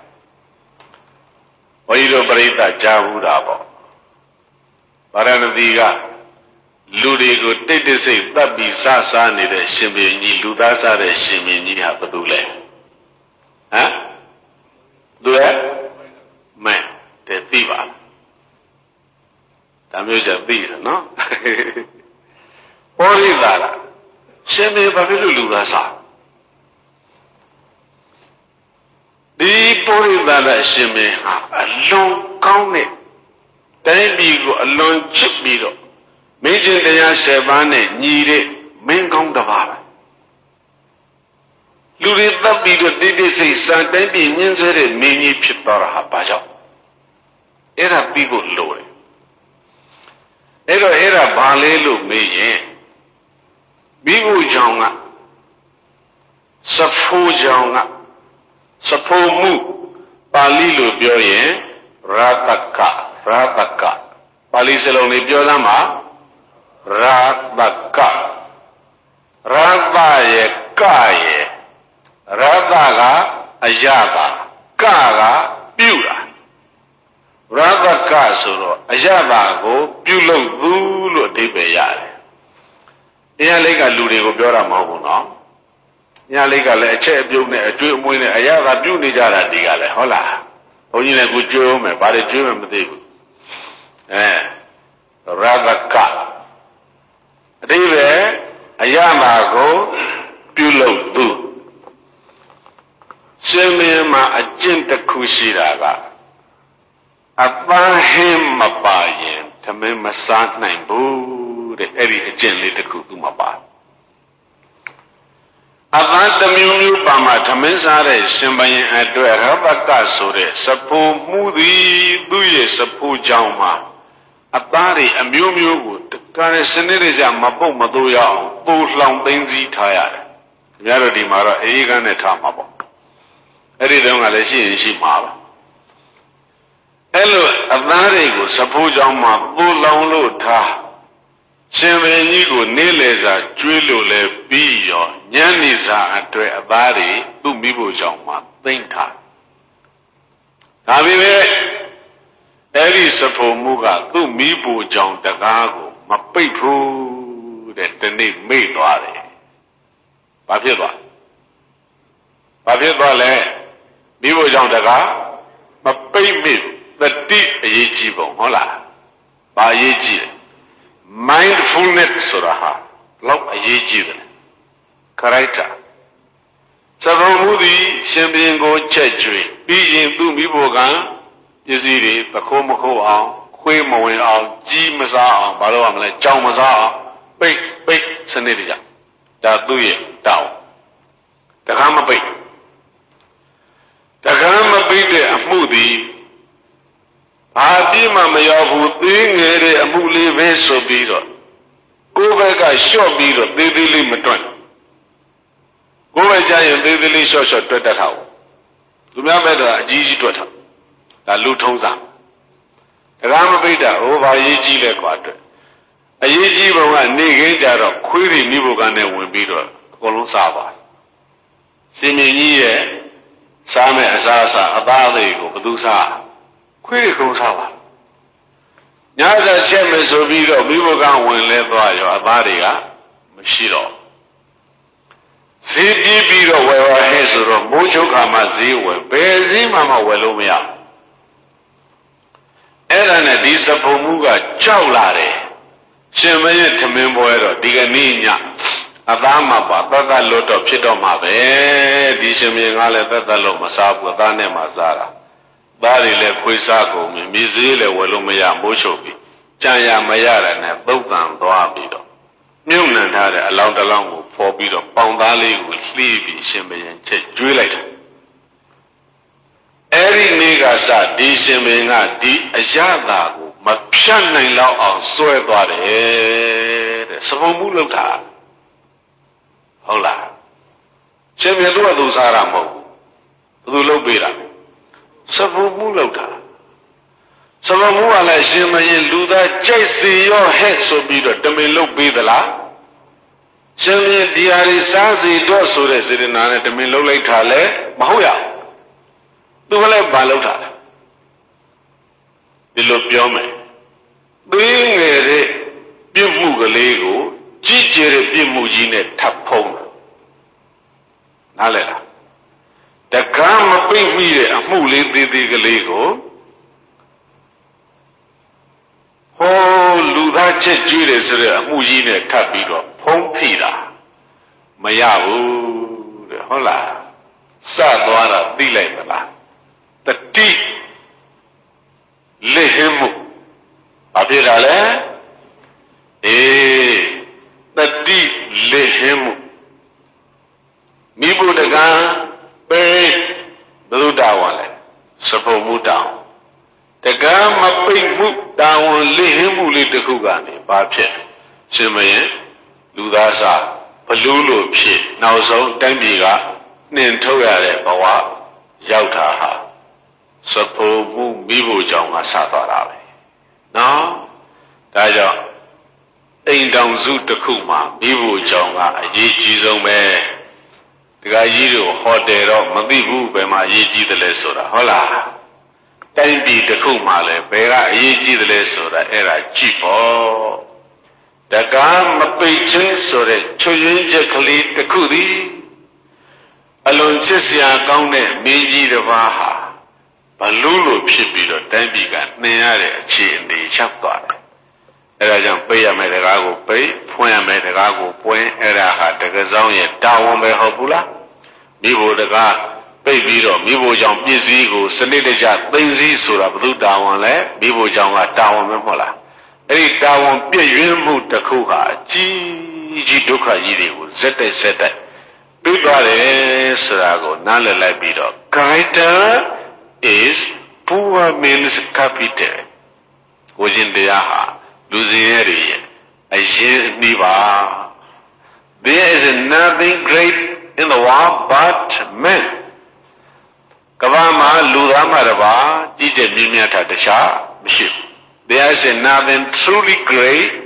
ဘုန်းကြီးတို့ပြိဿကြားဘူးတာပေါ့ဗာရဏသီကလူတွေကိုတိတ်တိတ်ဆိတ်တပ်ပြီးစစားနေတဲ့ရှင်ဘုရင်ကြီးလူသားစားတဲ့ရှင်ဘုရင်ကြီးဟာဘယ်သူလဲဟမ်သူရဲ့မဲတဲ့သိပါလားဒါမျိုးကျသိတယ်နော်ဟောရိတာလားရှင်ဘုရင်ဘာဖြစ်လို့လူသားစားဒီပုရိသနာရှင်ဘုရင်ဟာအလွန်ကောင်းတဲ့တိုင်းပြည်ကိုအလွန်ချစ်ပြီးတော့မင်းချင်းတရားဆယ်ပါးနဲ့ညီတဲ့မင်းကောင်းတစ်ပါးပဲလူတွေတပ်ပြီးတော့တိတိစိတ်စံတိုင်းပြည်ညှင်းဆဲတဲ့မင်းကြီးဖြစ်သွားတာဟာဘာကြောင့်အဲ့ဒါပြီးဖို့လိုတယ်အဲ့တော့အဲ့ဒါဘာလဲလို့မေးရင်ပြီးဖို့ကြောင့်ကစဖိုးကြောင့်ကစဖိုးမှုပါဠိလိုပြောရင်ရာတကရာတကပါဠိစလုံးလေးပြောသမ်းပါရာတကရာတရဲ့ကရဲ့ရာတကအယတာကကပြုတာရာတကဆိုတော့အယတာကိုပြုလုပ်သူလို့အဓိပ္ပာယ်ရတယ်။တရားလေးကလူတွေကိုပြောတာမဟုတ်ဘူးနော်။ညာလေးကလည်းအချက်အပြုတ်နဲ့အကျွေးအမွေးနဲ့အယတာပြုနေကြတာဒီကလည်းဟုတ်လား။ဘုန်းကြီးလည်းကိုကြွေးအောင်မယ်ဘာတွေကြွေးမှမသိဘူး။အဲရာတကအတိပဲအယတာကိုပြုလုပ်သူရှင်မင်းမှာအကျင့်တစ်ခုရှိတာကအပန်းဟင်းမပါရင်သမင်းမစားနိုင်ဘူးတဲ့အဲ့ဒီအကျင့်လေးတစ်ခုသူ့မှာပါအပန်းတစ်မျိုးမျိုးပါမှာသမင်းစားတဲ့ရှင်ဘရင်အတွက်ရဘကဆိုတဲ့စဖိုးမှုသည်သူ့ရဲ့စဖိုးကြောင့်မှာအသားတွေအမျိုးမျိုးကိုတကယ်စနစ်တကျမပုတ်မသိုးရအောင်ပိုးလောင်သိမ်းစည်းထားရတယ်ခင်ဗျားတို့ဒီမှာတော့အေးကန်းနဲ့ထားမှာပေါ့အဲ့ဒီတုန်းကလည်းရှိရင်ရှိမှာပါအဲ့လိုအသားတွေကိုစဖိုးကြောင့်မှပိုးလောင်လို့ထားရှင်ဘုရင်ကြီးကိုနေလေစာကျွေးလို့လဲပြီးရောညနေစာအတွက်အသားတွေသူ့မိဖို့ကြောင့်မှသိမ့်ထားဒါပေမဲ့အဲ့ဒီစဖို့မှုကသူ့မိဖို့ကြောင့်တကားကိုမပိတ်ဘူးတဲ့ဒီနေ့မေ့သွားတယ်ဘာဖြစ်သွားဘာဖြစ်သွားလဲမိဖို့ကြောင့်တကားမပိတ်မိသတိအရေးကြီးပုံဟုတ်လားဘာအရေးကြီးလဲmindfulness ဆိုတာဟာလောက်အရေးကြီးတယ် character သဘောမှုသည်ရှင်ဘုရင်ကိုချက်ကျွေးပြီးရင်သူ့မိဖို့ကပစ္စည်းတွေသခိုးမခိုးအောင်ခွေးမဝင်အောင်ကြီးမစားအောင်ဘာလို့ရမလဲကြောင်မစားအောင်ပိတ်ပိတ်စနစ်တကျဒါသူ့ရဲ့တောင်းတခါမပိတ်တခါမပိတ်တဲ့အမှုသည်ဘာပြည့်မှမရောက်ဘူးသေးငယ်တဲ့အမှုလေးပဲဆိုပြီးတော့ကိုယ်ဘက်ကလျှော့ပြီးတော့သေးသေးလေးမတွန့်ကိုယ်ပဲကြရင်သေးသေးလေးလျှော့လျှော့တွက်တတ်တာသူများဘက်ကအကြီးကြီးတွက်တာဒါလူထုံးစားတကားမပိတ်တာဟိုဘာရေးကြီးလဲကွာအတွက်အရေးကြီးပုံကနေခင်းကြတော့ခွေးတွေမိဖို့ကနဲ့ဝင်ပြီးတော့အကုန်လုံးစားပါရှင်မြင်းကြီးရဲ့စားမဲ့အစားအစာအသားလေးကိုဘယ်သူစားခွေးတွေကုန်စားပါညစာချက်မယ်ဆိုပြီးတော့မိဖို့ကဝင်လဲသွားရောအသားတွေကမရှိတော့ဈေးပြေးပြီးတော့ဝယ်ပါဟဲ့ဆိုတော့မိုးချုပ်ခါမှဈေးဝယ်ဘယ်ဈေးမှမဝယ်လို့မရအဲ့ဒါနဲ့ဒီစပုံမှုကကြောက်လာတယ်ရှင်မရဲ့သမင်းပွဲတော့ဒီကနေ့ညအသားမပါသတ်သတ်လွတ်တော့ဖြစ်တော့မှာပဲဒီရှင်မင်းကလည်းသတ်သတ်လို့မစားဘူးအသားနဲ့မှစားတာသားတွေလည်းခွေးစားကုန်ပြီမြေစည်းလည်းဝယ်လို့မရမိုးချုပ်ပြီကြံရမရတာနဲ့သုတ်တန်သွားပြီးတော့မြုပ်နှံထားတဲ့အလောင်းတစ်လောင်းကိုဖော်ပြီးတော့ပေါင်သားလေးကိုလှီးပြီးရှင်ဘုရင်ချက်ကျွေးလိုက်တယ်အဲ့ဒီနေ့ကစဒီရှင်ဘုရင်ကဒီအရသာကိုမဖြတ်နိုင်လောက်အောင်စွဲသွားတယ်တဲ့စပုံမှုလောက်တာဟုတ်လားရှင်ဘုရင်တို့ကသူစားတာမဟုတ်ဘူးသူလုပ်ပေးတာစပုံမှုလောက်တာစပုံမှုကလည်းရှင်ဘုရင်လူသားကြိုက်စီရောဟဲ့ဆိုပြီးတော့တမင်လုပ်ပေးသလားရှင်ဘုရင်ဒီဟာရီစားစီတော့ဆိုတဲ့စေတနာနဲ့တမင်လုပ်လိုက်တာလဲမဟုတ်ရသူကလည်းဘာလုပ်တာလဲဒီလိုပြောမယ်သေးငယ်တဲ့ပြစ်မှုကလေးကိုကြီးကျယ်တဲ့ပြစ်မှုကြီးနဲ့ထပ်ဖုံးတာနားလည်လားတကားမပိတ်မိတဲ့အမှုလေးသေးသေးကလေးကိုဟောလူသားချက်ကျွေးတယ်ဆိုတဲ့အမှုကြီးနဲ့ထပ်ပြီးတော့ဖုံးဖိတာမရဘူးတဲ့ဟုတ်လားစသွားတာသိလိုက်မလားတတိလက်ဟင်းမှုဘာဖြစ်တာလဲအေးတတိလက်ဟင်းမှုမိဘတကံပဲဘုဒ္ဓဝါလဲစဖို့မှုတောင်တကံမပိတ်မှုတာဝန်လက်ဟင်းမှုလေးတစ်ခုကနေဘာဖြစ်ရှင်မရင်လူသားစားဘလူးလို့ဖြစ်နောက်ဆုံးတိုင်းပြည်ကနှင်ထုတ်ရတဲ့ဘဝရောက်တာဟာစဖို့မှုမိဖို့ကြောင့်ကစသွားတာပဲနော်ဒါကြောင့်အိမ်တောင်စုတစ်ခုမှာမိဖို့ကြောင့်ကအရေးကြီးဆုံးပဲဒီကကြီးတို့ဟိုတယ်တော့မသိဘူးဘယ်မှာအရေးကြီးတယ်လဲဆိုတာဟုတ်လားတိုင်းပြည်တစ်ခုမှာလည်းဘယ်ကအရေးကြီးတယ်လဲဆိုတာအဲ့ဒါကြည့်ပေါ့တကားမပိတ်ချင်းဆိုတဲ့ချွတ်ရင်းချက်ကလေးတစ်ခုသည်အလွန်ချစ်စရာကောင်းတဲ့မင်းကြီးတစ်ပါးဟာဘလူးလိုဖြစ်ပြီးတော့တိုင်းပြည်ကနှင်ရတဲ့အခြေအနေချက်သွားတယ်အဲဒါကြောင့်ပိတ်ရမယ်တကားကိုပိတ်ဖွင့်ရမယ်တကားကိုပွင့်အဲဒါဟာတကယ်ဆောင်ရဲ့တာဝန်ပဲဟုတ်ဘူးလားမိဖို့တကားပိတ်ပြီးတော့မိဖို့ကြောင့်ပစ္စည်းကိုစနစ်တကျသိသိစည်းဆိုတာဘုသူတာဝန်လဲမိဖို့ကြောင့်ကတာဝန်ပဲမဟုတ်လားအဲ့ဒီတာဝန်ပြည့်ရင်းမှုတစ်ခုဟာအကြီးကြီးဒုက္ခကြီးတွေကိုဇက်တိုက်ဇက်တိုက်ပြီးသွားတယ်ဆိုတာကိုနားလည်လိုက်ပြီးတော့ character is poor man's capital ကိုရှင်တရားဟာလူစင်ရဲ့ရဲ့အရင်အနည်းပါ there is nothing great in the world but men ကမ္ဘာမှာလူသားမှတပါကြီးတဲ့မြင့်မြတ်တာတခြားမရှိဘူးthere is nothing truly great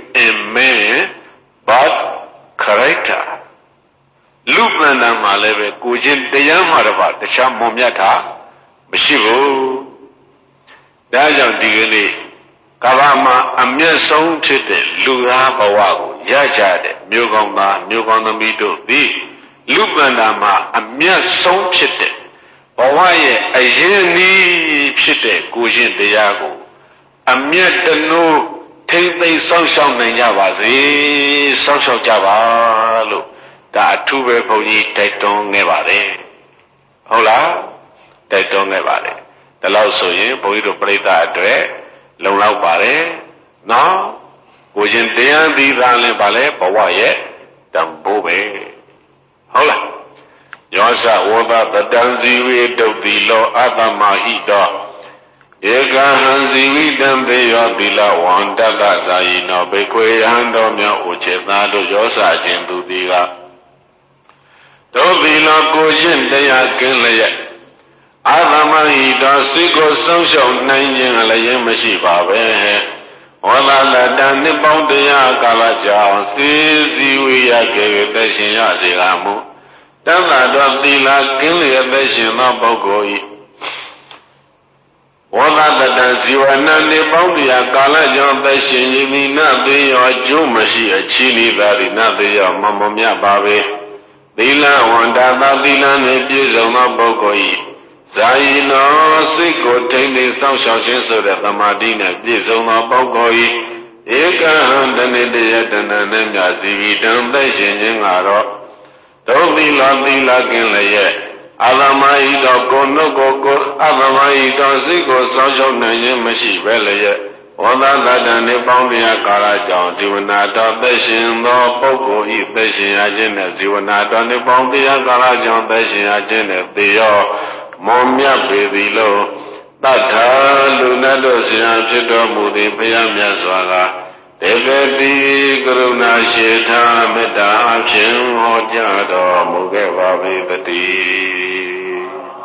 in man but character လူပန္နမှာလည်းပဲကိုချင်းတရားမှာတပါတခြားမွန်မြတ်တာမရှိဘူးဒါကြောင့်ဒီကနေ့ကမ္ဘာမှာအမျက်ဆုံးဖြစ်တဲ့လူသားဘဝကိုရကြတဲ့မျိုးကောင်းသားမျိုးကောင်းသမီးတို့သည်လူပန္နမှာအမျက်ဆုံးဖြစ်တဲ့ဘဝရဲ့အရင်နည်းဖြစ်တဲ့ကိုချင်းတရားကိုအမျက်တနိုးထိမ့်သိမ့်စောင့်ရှောက်နိုင်ကြပါစေစောင့်ရှောက်ကြပါလို့ဒါအထူးပဲဘုန်းကြီးတိုက်တွန်းခဲ့ပါတယ်ဟုတ်လားတိုက်တွန်းခဲ့ပါတယ်ဒါလို့ဆိုရင်ဘုန်းကြီးတို့ပြိဿအတွက်လုံလောက်ပါတယ်နော်ကိုရှင်တရားသီးသားလည်းပါလေဘဝရဲ့တံပိုးပဲဟုတ်လားယောသဝဒပတံဇီဝေတုတ်တိလောအတ္တမဟိတောဧကဟံဇီဝိတံဘေယောတိလဝန္တတဇာယိနောဘေကွေယံတော်မြောက်ဥចេသာတို့ယောသခြင်းသူသည်ကတို့ဒီလောကိုရှင်တရားကင်းလျက်အာသမဟိတောစိတ်ကိုဆုံးရှုံးနိုင်ခြင်းလည်းမရှိပါပဲဝလလတန်နှစ်ပေါင်းတရားကာလကြောင့်စေစီဝိယကေသက်ရှင်ရစေကမူတမ္မာတော်သီလကင်းလျက်သက်ရှင်သောပုဂ္ဂိုလ်၏ဝလလတဇီဝနာနှစ်ပေါင်းတရားကာလကြောင့်သက်ရှင်ရည်နသေးရောအကျိုးမရှိအချီးလီသာရိနသေးရောမမမြပါပဲသီလဝန္တာသသီလနှင့်ပြည့်စုံသောပုဂ္ဂိုလ်၏ဇာယိနောစိတ်ကိုထိမ့်သိမ်းဆောင်ရှောက်ခြင်းဆိုတဲ့သမာဓိနဲ့ပြည့်စုံသောပုဂ္ဂိုလ်၏ဧကဟံတဏိတယတဏနဲ့မြဇီဝိတံသက်ရှင်ခြင်းကတော့ဒုသီလသီလကင်းလျက်အာသမဟိတောကိုနှုတ်ကိုကိုအာသမဟိတောစိတ်ကိုဆောင်ရှောက်နိုင်ခြင်းမရှိပဲလျက်ဝန္တတတံနေပေါင်းတရားကာလကြောင့်ဇီဝနာတော်သက်ရှင်သောပုဂ္ဂိုလ်၏သက်ရှင်ရခြင်းနဲ့ဇီဝနာတော်နေပေါင်းတရားကာလကြောင့်သက်ရှင်ရခြင်းနဲ့သေရောမောမြတ်ပေသည်လို့တတ္ထာလူနတ်တို့ဆရာဖြစ်တော်မူသည်ဘုရားမြတ်စွာကတေဂတိကရုဏာရှိထားမေတ္တာဖြင့်ဟောကြားတော်မူခဲ့ပါ၏တည်း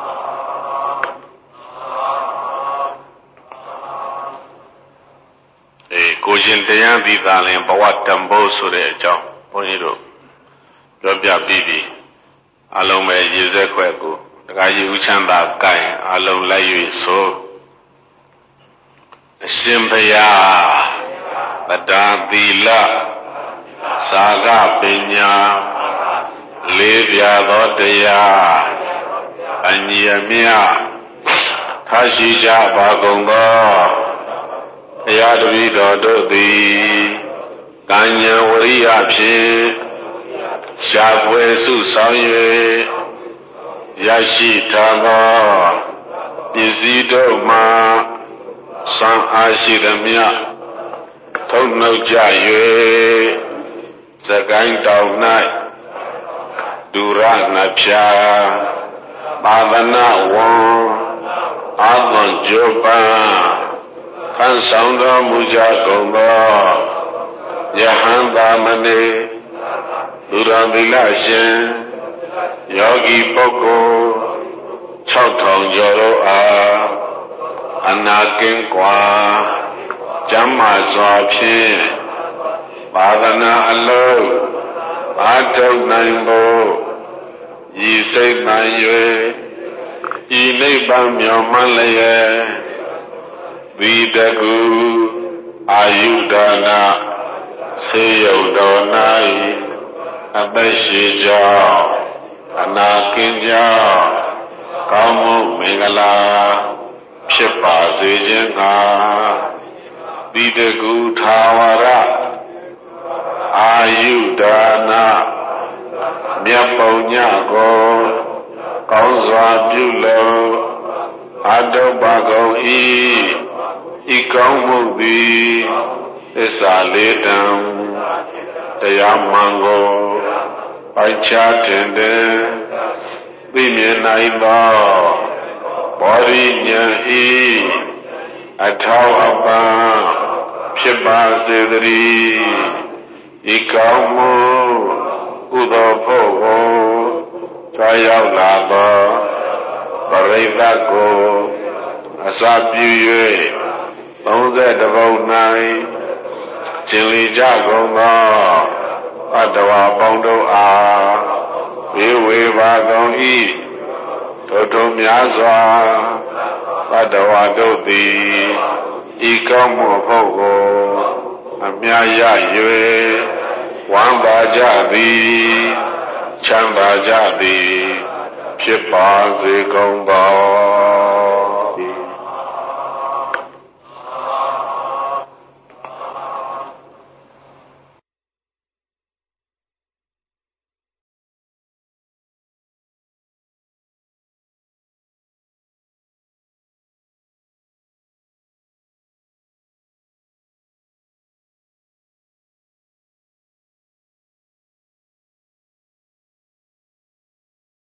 အေကိုရှင်တရားဒီသာလင်ဘဝတံပိုးဆိုတဲ့အကြောင်းဘုန်းကြီးတို့ပြောပြပြီးပြီအလုံးပဲရေစက်ခွက်ကိုတခါကြီးဥချမ်းသာကိုင်အလုံးလိုက်၍ဆိုအရှင်ဘုရားပဒါသီလသာဂပညာလေးပြသောတရားအညီအမျှထားရှိကြပါကုန်သောဘုရားတပည့်တော်တို့သည်ကံဉာဏ်ဝရိယဖြင့်ရှားပွဲစုဆောင်၍ရရှိထားသောပစ္စည်းတို့မှသံအားရှိသမျှထုတ်နှုတ်ကြ၍စကိုင်းတောင်၌ဒူရနှဖြာပါဒနာဝံအာသွန်ကျိုးပန်းခန်းဆောင်တော်မူကြကုန်သောယဟန်သာမဏေသူတော်သီလရှင်ယောဂီပုဂ္ဂိုလ်၆ထောင်ကျော်တို့အားအနာကင်းกว่าကျမ်းမာစွာဖြင့်ပါဒနာအလုံးအာထုတ်နိုင်ဖို့ဤစိတ်မှန်၍ဤနိဗ္ဗာန်မြော်မှန်းလျက်ဝိတကုအာယုဒါနာစေယုတ်တော်၌အသက်ရှိကြောင်းအနာကင်းကြောင်းကောင်းမှုမင်္ဂလာဖြစ်ပါစေခြင်းကဝိတကုထာဝရအာယုဒါနာမြတ်ပုံညကိုကောင်းစွာပြုလို့အတုပ္ပကုန်ဤဤကောင်းမှုသည်သစ္စာလေးတံတရားမှန်ကိုပိုက်ခြားတင်တယ်သိမြင်နိုင်သောဘောဓိဉာဏ်ဤအထောက်အပံ့ဖြစ်ပါစေတည်းဤကောင်းမှုကုသိုလ်ဖို့ကိုကြွားရောက်လာသောပရိသတ်ကိုအစပြု၍သုံးဆယ်တစ်ပုဒ်၌ကျင်လီကြကုန်သောဘဒ္ဒဝါပေါင်းတို့အားဝေဝေပါကုန်၏ထိုတို့များစွာဘဒ္ဒဝါတို့သည်ဤကောင်းမှုဖို့ကိုအမြတ်ရ၍ဝမ်းပါကြသည်ချမ်းသာကြသည်ဖြစ်ပါစေကုန်ပါ